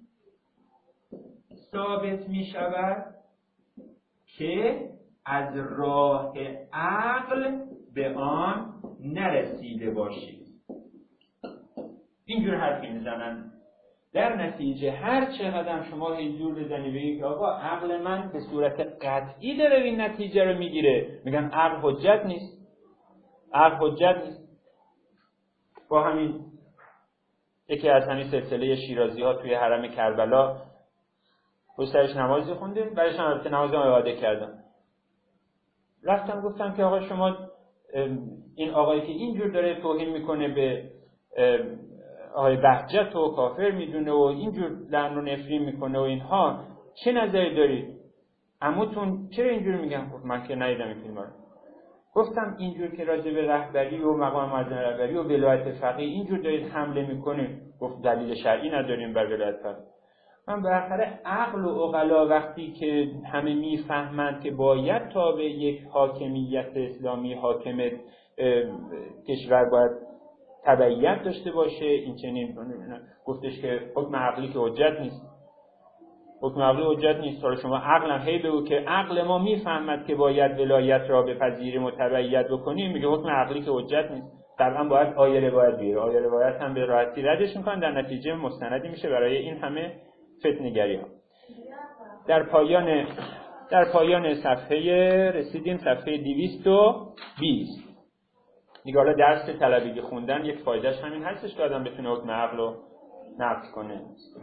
ثابت می شود که از راه عقل به آن نرسیده باشی. اینجور حرفی میزنن. در نتیجه هر چقدر شما حضور بزنی بگی که آقا عقل من به صورت قطعی داره این نتیجه رو میگیره، میگن عقل حجت نیست. عقل حجت نیست. با همین یکی از همین سلسله شیرازی ها توی حرم کربلا سرش نمازی خوندیم، برایش هم البته نماز هم عباده کردم. رفتم گفتم که آقا شما این آقایی که اینجور داره توهین میکنه به آقای بهجت و کافر میدونه و اینجور لعن و نفرین میکنه و اینها، چه نظری دارید؟ عموتون چرا اینجور میگن؟ خب من که ندیدم این فیلم رو. گفتم اینجور که راجع به رهبری و مقام معظم رهبری و ولایت فقیه اینجور دارید حمله میکنید، گفت دلیل شرعی نداریم بر ولایت فرد. من بالاخره عقل و عقلا وقتی که همه میفهمند که باید تابع یک حاکمیت اسلامی حاکم کشور باید تبعیت داشته باشه، این چنین گفتش که حکم عقلی که حجت نیست. حکم عقلی حجت نیست. حالا شما عقل هم هی بگو که عقل ما میفهمد که باید ولایت را بپذیریم و تبعیت بکنیم، میگه حکم عقلی که حجت نیست. طبعا باید آیه روایت بیاره. آیه روایت هم به راحتی ردش میکنن، در نتیجه مستندی میشه برای این همه فتنه‌گری ها. در پایان در پایان صفحه رسیدیم صفحه دویست و بیست. دیگه حالا درس طلبگی خوندن یک فایدهش همین هستش که آدم بتونه حکم عقل رو نقض کنه.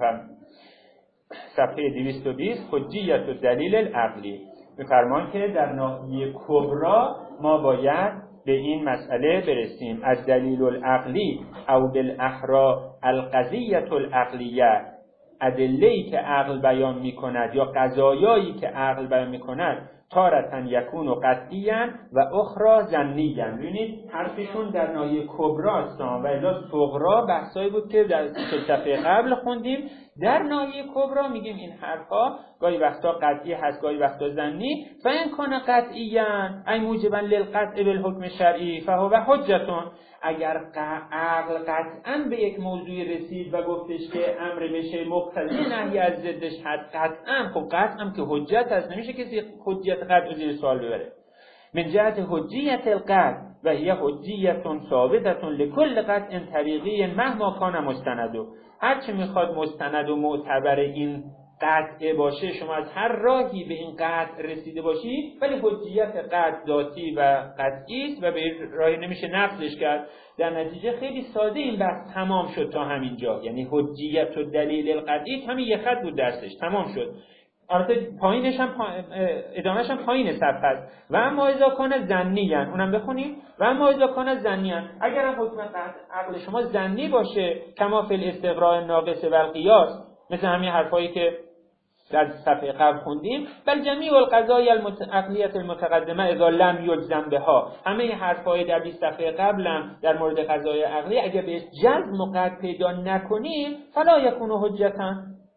صفحه دویست و بیست حجیت و دلیل العقلی می‌فرمان که در ناحیه کبرا ما باید به این مسئله برسیم. از دلیل العقلی او بالاحرا القضیه العقلیه، ادله‌ای که عقل بیان می‌کند یا قضایایی که عقل بیان می‌کند تارتن یکون و قطعیاً و اخرى ظنیاً. ببینید حرفشون در ناحیه کبرا است و الا صغرا بحثایی بود که در صفحه قبل خوندیم. در ناحیه کبرا میگیم این حرفا گاهی وقتا قطعی هست گاهی وقتا ظنی. فإن کان قطعیاً ای موجباً للقطع بالحکم الشرعی فهو حجتون. اگر عقل قطعاً به یک موضوع رسید و گفتش که امر بشه مقتضی نهی از ضدش هست، قطعاً خب قطعاً که حجت هست، نمیشه کسی حجت قطع زیر سوال ببره. من جهت حجیت القطع و هی حجیت ثابته لكل قطع طریقی مهما کان مستندو. هر چه میخواد مستند و معتبر این قطع باشه، شما از هر راهی به این قطع رسیده باشی، ولی حجیت قطع ذاتی و قطعی است و به این راهی نمیشه نقضش کرد. در نتیجه خیلی ساده این بحث تمام شد تا همین جا. یعنی حجیت و دلیل القطعی همین یک خط بود درسش تمام شد. البته پایینش هم پا... ادامهش هم پایین صفحه است. و اما اذا کان ظنیاً، اونم بخونیم. و اما اذا کان ظنیاً، اگر حکم عقل شما ظنی باشه کما فی الاستقراء الناقص و القیاس، مثل همین حرفایی که در صفحه قبل خوندیم، بل جمیع القضایا العقلیه المتقدمه اذا لم یجزم بها، همه این حرفای در بیست صفحه قبلم در مورد قضای عقلی اگه بهش جزم و قطع پیدا نکنیم فلا یکون حجتا،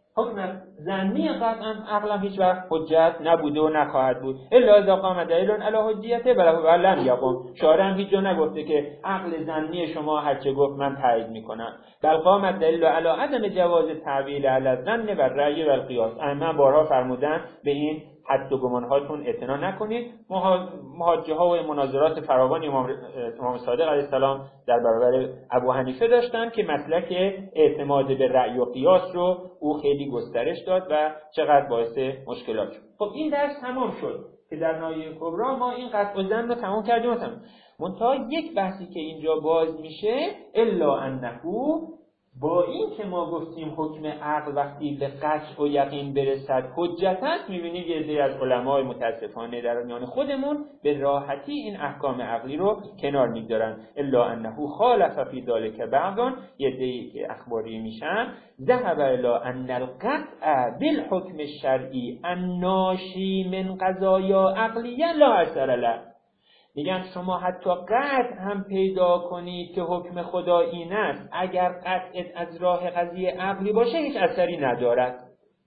حکم ظنی قطعا عقلا هیچ وقت حجت نبوده و نخواهد بود. الا اذا قام دلیل علی حجیته بل لم یقم. شارع هم هیچ جا نگفته که عقل ظنی شما هر چه گفت من تایید میکنم، بل قام دلیل علی عدم جواز تعویل علی الظن و الرأی و القیاس. ائمه بارها فرمودن به این حد و گمانهاتون اعتنا نکنید. محاجه ها و مناظرات فراوان امام امام صادق علیه السلام در برابر ابو حنیفه داشتن که مسلک اعتماد به رأی و قیاس رو او خیلی گسترش داد و چقدر باعث مشکلات شد. خب این درس تمام شد که در ناحیه کبرا ما این قطع و ظن رو تمام کردیم. مثلا منتها یک بحثی که اینجا باز میشه، الا انه، با این که ما گفتیم حکم عقل وقتی به قطع و یقین برسد حجت است، میبینید یه عده از علمای متاسفانه در میان خودمون به راحتی این احکام عقلی رو کنار میگذارن. الا انه خالف فی ذلک بعضون، یه عده‌ای که اخباری میشن، ذهب الی ان القطع بالحکم الشرعی الناشی من قضایا عقلیه لا اثر له. میگن شما حتی قطع هم پیدا کنید که حکم خدا این است، اگر قطعت از راه قضیه عقلی باشه هیچ اثری ندارد.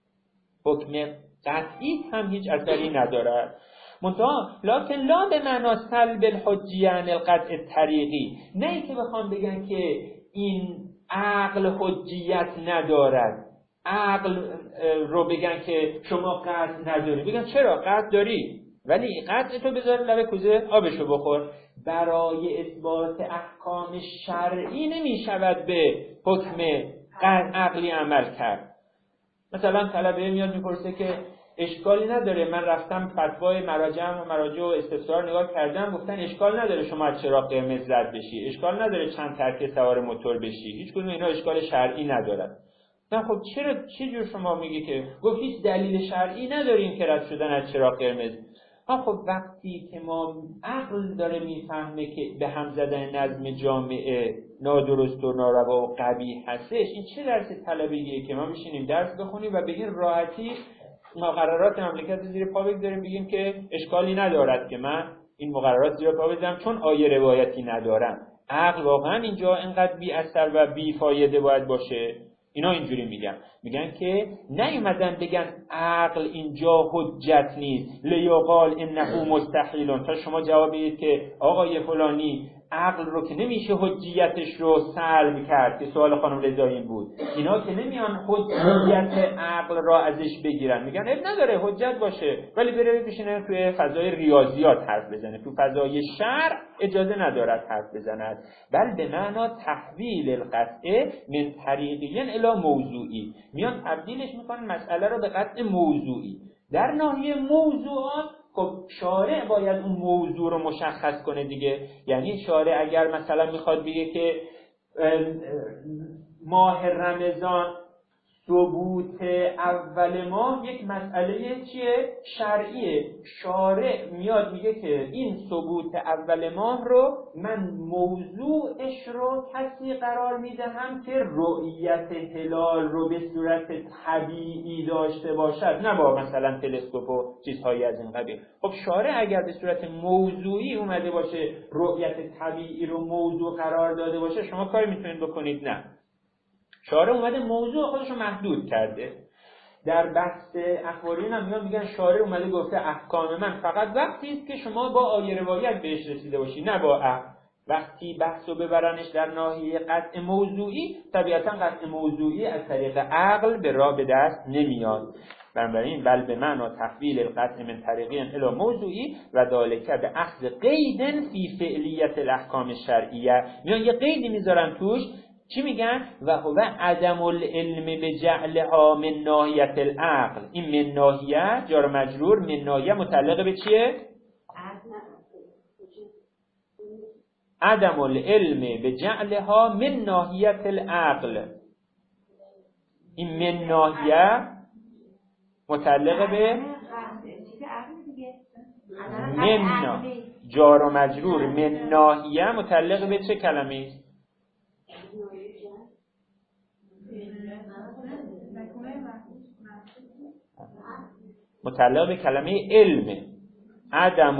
حکم قطعی هم هیچ اثری ندارد. منتها لکن لا به معنا سلب الحجیه عن القطع الطریقی، نه ای که بخوام بگن که این عقل حجیت ندارد، عقل رو بگن که شما قطع نداری، بگن چرا قطع داری ولی قطع تو بذار لب کوزه آبشو بخور. برای اثبات احکام شرعی نمی شود به حکم عقلی عمل کرد. مثلا طلبه میاد میپرسه که اشکالی نداره، من رفتم فتوای مراجع و مراجع و استفسار نگاه کردم، گفتن اشکال نداره شما از چراغ قرمز رد بشی، اشکال نداره چند ترکه سوار موتور بشی، هیچ کدوم اینا اشکال شرعی ندارد. نه خب چرا چه جور شما میگی که گفت هیچ دلیل شرعی نداریم که رد شدن از چراغ قرمز؟ ها خب وقتی که ما عقل داره میفهمه که به هم زدن نظم جامعه نادرست و ناروا و قبیح هستش، این چه درس طلبیه که ما میشینیم درس بخونیم و به این راحتی مقررات مملکت زیر پا بگذاریم بگیم که اشکالی ندارد که من این مقررات زیر پا بذارم چون آیه روایتی ندارم. عقل واقعا اینجا اینقدر بی اثر و بی فایده باید باشه؟ اینا اینجوری میگن میگن که نیومدن بگن عقل اینجا حجت نیست لیقال انه مستحیل، تا شما جواب بدید که آقای فلانی عقل رو که نمیشه حجیتش رو سلب کرد، که سوال خانم رضایی بود. اینا که نمیان حجیت عقل را ازش بگیرن، میگن اب نداره حجت باشه، ولی بره بشینه توی فضای ریاضیات حرف بزنه، تو فضای شرع اجازه ندارد حرف بزند. بل به معنا تحویل القطع من طریقین الی موضوعی، میان تبدیلش میکنن مسئله رو به قطع موضوعی. در ناحیه موضوعات خب شارع باید اون موضوع رو مشخص کنه دیگه. یعنی شارع اگر مثلا میخواد بگه که ماه رمضان ثبوت اول ماه یک مسئله چیه؟ شرعیه. شارع میاد میگه که این ثبوت اول ماه رو من موضوعش رو کسی قرار میدهم که رؤیت هلال رو به صورت طبیعی داشته باشد، نه با مثلا تلسکوپ و چیزهایی از این قبیل. خب شارع اگر به صورت موضوعی اومده باشه رؤیت طبیعی رو موضوع قرار داده باشه، شما کاری میتونید بکنید؟ نه. شارع اومده موضوع خودش رو محدود کرده. در بحث اخبارین هم میان میگن شارع اومده گفته احکام من فقط وقتی است که شما با آیه روایت بهش رسیده باشی، نه با عقل. وقتی بحث رو ببرنش در ناحیه قطع موضوعی، طبیعتا قطع موضوعی از طریق عقل به راه به دست نمیاد. بنابراین بل به معنا تحویل القطع من طریقین الی موضوعی و ذالک به اخذ قید فی فعلیت الاحکام الشرعیه. میان یه قیدی میذارن توش، چی میگن؟ و هو عدم العلم به جعلها من ناحیت العقل. این من ناحیه جار مجرور، من ناحیه متعلق به چیه؟ عدم العلم به جعلها من ناحیت العقل. این من ناحیه متعلق به من، جار و مجرور من ناحیه متعلق به چه کلمه است؟ متعلق به کلمه علم. عدم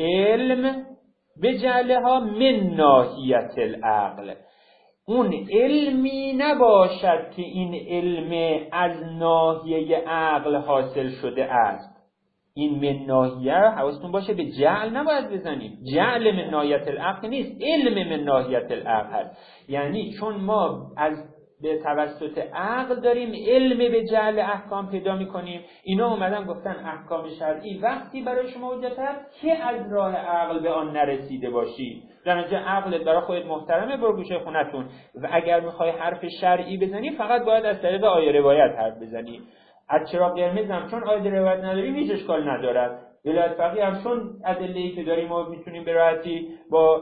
العلم به جعلها من ناحیت العقل. اون علمی نباشد که این علم از ناحیه عقل حاصل شده است. این من ناحیه حواستون باشه به جعل نباید بزنیم. جعل من ناحیت العقل نیست، علم من ناحیت العقل هست. یعنی چون ما از به توسط عقل داریم علم به جعل احکام پیدا میکنیم، اینا اومدن گفتن احکام شرعی وقتی برای شما حجت هست که از راه عقل به آن نرسیده باشی. در نتیجه عقلت برای خودت محترمه، برو گوشه خونتون. و اگر میخوای حرف شرعی بزنی فقط باید از طریق آیه روایت حرف بزنی. از چراغ قرمز هم چون آیه روایت نداریم هیچ اشکال ندارد. ولایت فقیه هم چون ادله‌ای که داریم ما میتونیم به راحتی با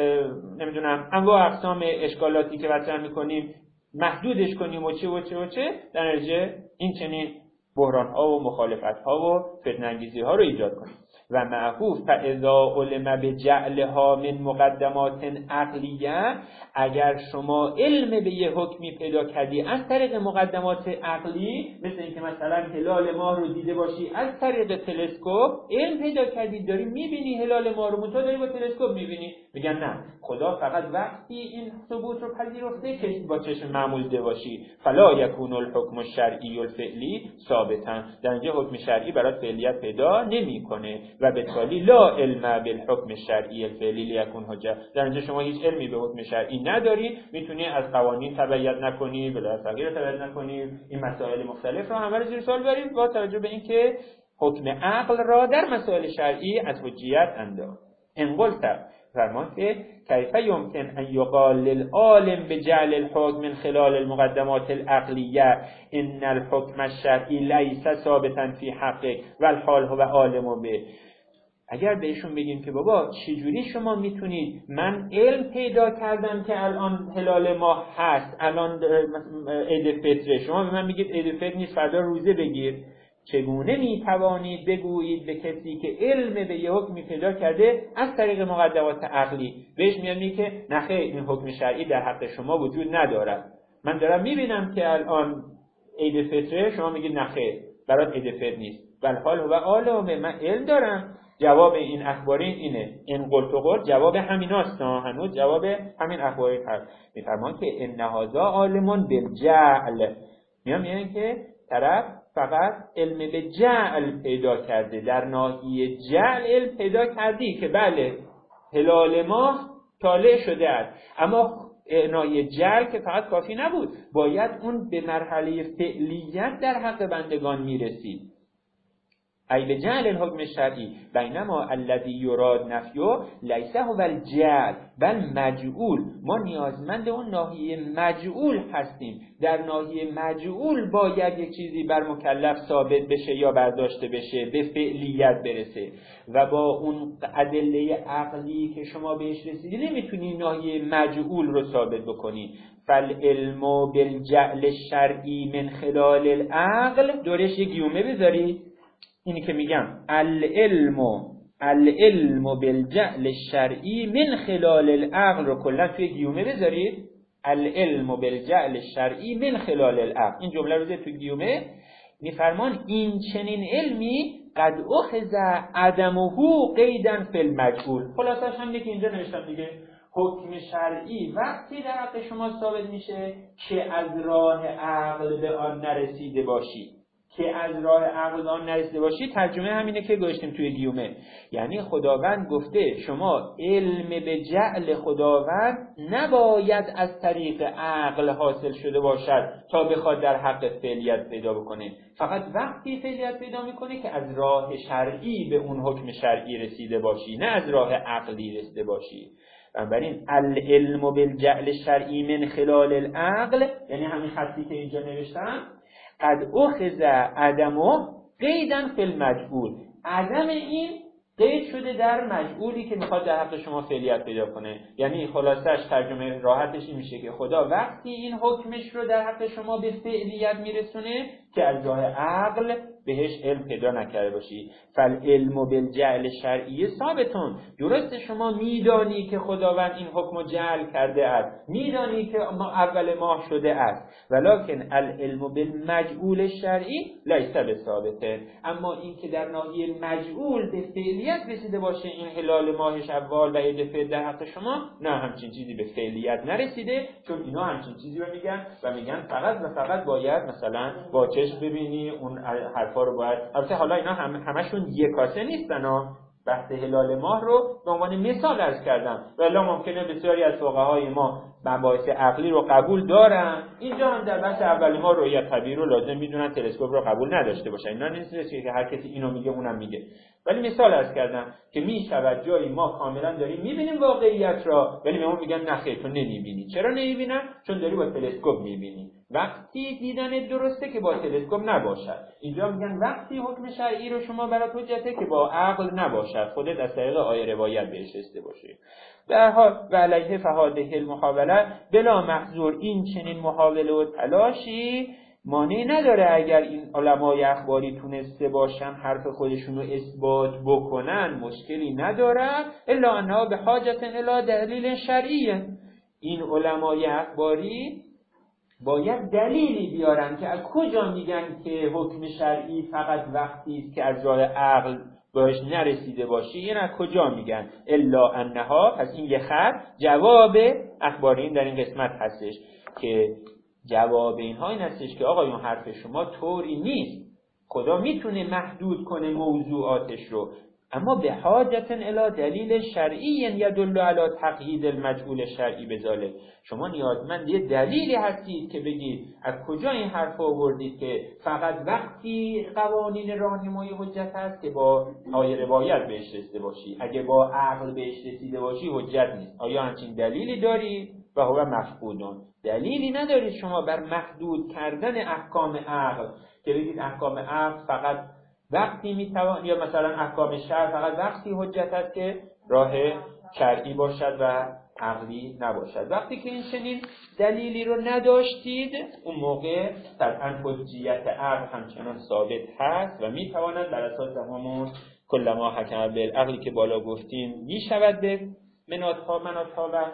نمیدونم انواع اقسام اشکالاتی که مطرح میکنیم محدودش کنیم و چه و چه و چه، در نتیجه این چنین بحران ها و مخالفت ها و فتنه انگیزی ها رو ایجاد کنیم. و معفوف فاذا علم بجعلها من مقدمات عقلیه، اگر شما علم به یه حکمی پیدا کردی از طریق مقدمات عقلی، مثل اینکه مثلا هلال ماه رو دیده باشی از طریق تلسکوپ علم پیدا کردی، داری میبینی هلال ماه رو، منتها داری با تلسکوپ میبینی، میگن نه، خدا فقط وقتی این ثبوت رو پذیرفته که با چشم معمول دیده باشی. فلا یکون الحکم الشرعی الفعلی ثابتا، در اینجا حکم شرعی برات فعلیت پیدا نمیکنه و به تالی لا علم بالحکم الشرعی الفعلی لیکون حجه. در اینجا شما هیچ علمی به حکم شرعی نداری، میتونی از قوانین تبعیت نکنی، ولایت فقیه رو تبعیت نکنی، این مسائل مختلف رو همه رو زیر سوال بریم با توجه به اینکه حکم عقل را در مسائل شرعی از حجیت انداخت. ان قلت فرمان که کیف یمکن ان یقال للعالم بجعل الحکم من خلال المقدمات العقلیه ان الحکم الشرعی لیس ثابتا فی حقه والحال هو عالم به. اگر بهشون بگیم که بابا چجوری شما میتونید، من علم پیدا کردم که الان هلال ماه هست، الان عید فطره، شما به من میگید عید فطر نیست فردا روزه بگیر، چگونه میتوانید بگویید به کسی که علم به یه حکمی پیدا کرده از طریق مقدمات عقلی؟ بهش میگم که نخیر، این حکم شرعی در حق شما وجود ندارد. من دارم میبینم که الان عید فطره، شما میگید نخیر برات عید فطر نیست، ولی حال و عالمه، من علم دارم جواب این اخبارین اینه، این قلت و قل جواب همیناست، هنوز جواب همین اخبارین هست. میفرمان که ان هذا عالمون بالجعل، میام میگن که طرف فقط علم به جعل پیدا کرده، در ناحیه جعل علم پیدا کردی که بله هلال ماه طالع شده است، اما ناحیه جعل که فقط کافی نبود، باید اون به مرحله فعلیت در حق بندگان میرسید. ای به جعل الحکم شرعی بینما الذی یراد نفیه لیس هو الجعل بل مجعول. ما نیازمند اون ناحیه مجعول هستیم، در ناحیه مجعول باید یک چیزی بر مکلف ثابت بشه یا برداشته بشه، به فعلیت برسه، و با اون ادله عقلی که شما بهش رسیدی نمیتونی ناحیه مجعول رو ثابت بکنی. فالعلم بالجعل الشرعی من خلال العقل، دورش یک گیومه بذاری، اینی که میگم العلم العلم بالجعل الشرعی من خلال العقل رو کلا توی گیومه بذارید، العلم بالجعل الشرعی من خلال العقل، این جمله رو بذارید توی گیومه. میفرمان این چنین علمی قد اخذ عدمه قیدا فی المجهول. خلاصش هم که اینجا نوشتم دیگه، حکم شرعی وقتی در حق شما ثابت میشه که از راه عقل به آن نرسیده باشی، که از راه عقل آن نرسیده باشی، ترجمه همینه که گذاشتیم توی گیومه. یعنی خداوند گفته شما علم به جعل خداوند نباید از طریق عقل حاصل شده باشد تا بخواد در حق فعلیت پیدا بکنه، فقط وقتی فعلیت پیدا میکنه که از راه شرعی به اون حکم شرعی رسیده باشی، نه از راه عقلی رسیده باشی. بنابراین العلم بالجعل الشرعی من خلال العقل، یعنی همین خطی که اینجا نوشتم، قد اخذ عدمه قیدا فی المجهول، عدم این قید شده در مجهولی که میخواد در حق شما فعلیت پیدا کنه. یعنی خلاصش ترجمه راحتش این میشه که خدا وقتی این حکمش رو در حق شما به فعلیت میرسونه که از راه عقل بهش علم پیدا نکرده باشی. فالعلم بالجعل شرعی ثابتون، درسته شما میدانی که خداوند این حکم رو جعل کرده است، میدانی که ما اول ماه شده است، ولکن العلم بالمجعول شرعی لیس بثابته، اما این که در ناحیه مجعول به فعلیت رسیده باشه این هلال ماه شوال و عید فطر در حق شما، نه همچین چیزی به فعلیت نرسیده، چون اینا همچین چیزی رو میگن و میگن فقط و فقط باید مثلا با چشم ببینی اون حرفا رو باید. البته حالا اینا هم همشون یک کاسه نیستن ها، بحث هلال ماه رو به عنوان مثال عرض کردم، ولی ممکنه بسیاری از فقهای ما مباحث عقلی رو قبول دارن، اینجا هم در بحث اول ما رؤیت طبیعی رو لازم میدونن، تلسکوپ رو قبول نداشته باشن. اینا نیست که هر کسی اینو میگه اونم میگه، ولی مثال عرض کردم که میشود جایی ما کاملا داریم میبینیم واقعیت را، ولی به ما میگن نه خیر تو نمیبینی. چرا نمیبینن؟ چون داری با تلسکوپ میبینی. وقتی دیدن درسته که با تلسکوپ نباشد. اینجا میگن وقتی حکم شرعی رو شما برات حجته که با عقل نباشد، خودت از طریق آیه روایت بهش رسیده باشی. در حال و علیه فهاده المحاوله بلا محظور، این چنین محاوله و تلاشی مانع نداره اگر این علمای اخباری تونسته باشن حرف خودشون رو اثبات بکنن، مشکلی نداره، الا انها به حاجت الی دلیل شرعیه. این علمای اخباری باید دلیلی بیارن که از کجا میگن که حکم شرعی فقط وقتی است که از راه عقل باش نرسیده باشی، یعنی از کجا میگن؟ الا انها، پس این یه خط جواب اخبارین در این قسمت هستش که جواب اینها این هستش که آقایون حرف شما طوری نیست، خدا میتونه محدود کنه موضوعاتش رو، اما به حاجت الی دلیل شرعی یدل علی تقیید المجعول شرعی بذاله. شما نیازمند یه دلیلی هستید که بگید از کجا این حرف آوردید که فقط وقتی قوانین راهنمای حجت هست که با آیه روایت بهش رسیده باشی، اگه با عقل بهش رسیده باشی حجت نیست. آیا همچین دلیلی دارید؟ و هو مفقودون. دلیلی ندارید شما بر محدود کردن احکام عقل که بگید احکام عقل فقط وقتی میتوان، یا مثلا احکام شرع فقط وقتی حجت است که راه شرعی باشد و عقلی نباشد. وقتی که این چنین دلیلی رو نداشتید، اون موقع طبعا حجیت عقل همچنان ثابت هست و میتواند بر اساس همون کل ما حکم بالعقلی که بالا گفتیم میشود به مناتها مناتها و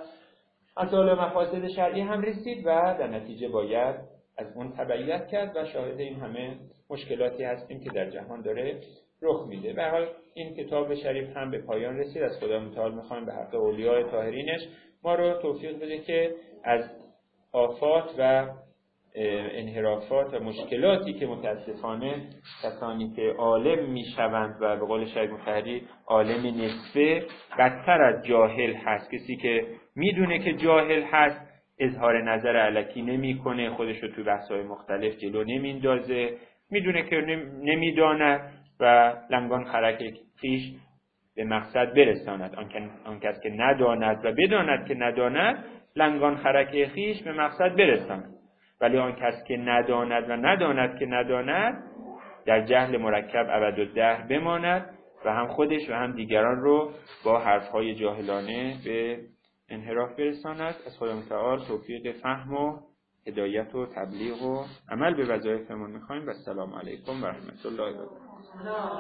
اصال مفاسد شرعی هم رسید و در نتیجه باید از اون تبعیت کرد و شاهد این همه مشکلاتی هستیم که در جهان داره رخ میده. به هر حال این کتاب شریف هم به پایان رسید. از خدا متعال میخوایم به حق اولیاء طاهرینش ما رو توفیق بده که از آفات و انحرافات و مشکلاتی که متاسفانه کسانی که عالم میشوند و به قول شیخ مطهری عالم نصفه بدتر از جاهل هست. کسی که میدونه که جاهل هست اظهار نظر الکی نمیکنه، خودش رو تو بحث‌های مختلف جلو نمیندازه، میدونه که نمیداند و لنگان خرک خویش به مقصد برساند. آن کس که نداند و بداند که نداند لنگان خرک خویش به مقصد برساند. ولی آن کس که نداند و نداند که نداند در جهل مرکب ابدالدهر بماند و هم خودش و هم دیگران رو با حرفهای جاهلانه به انحراف برساند. از خدا متعال توفیق فهم و هدایت و تبلیغ و عمل به وظایفمون میخوایم. و السلام علیکم و رحمت الله و برکاته.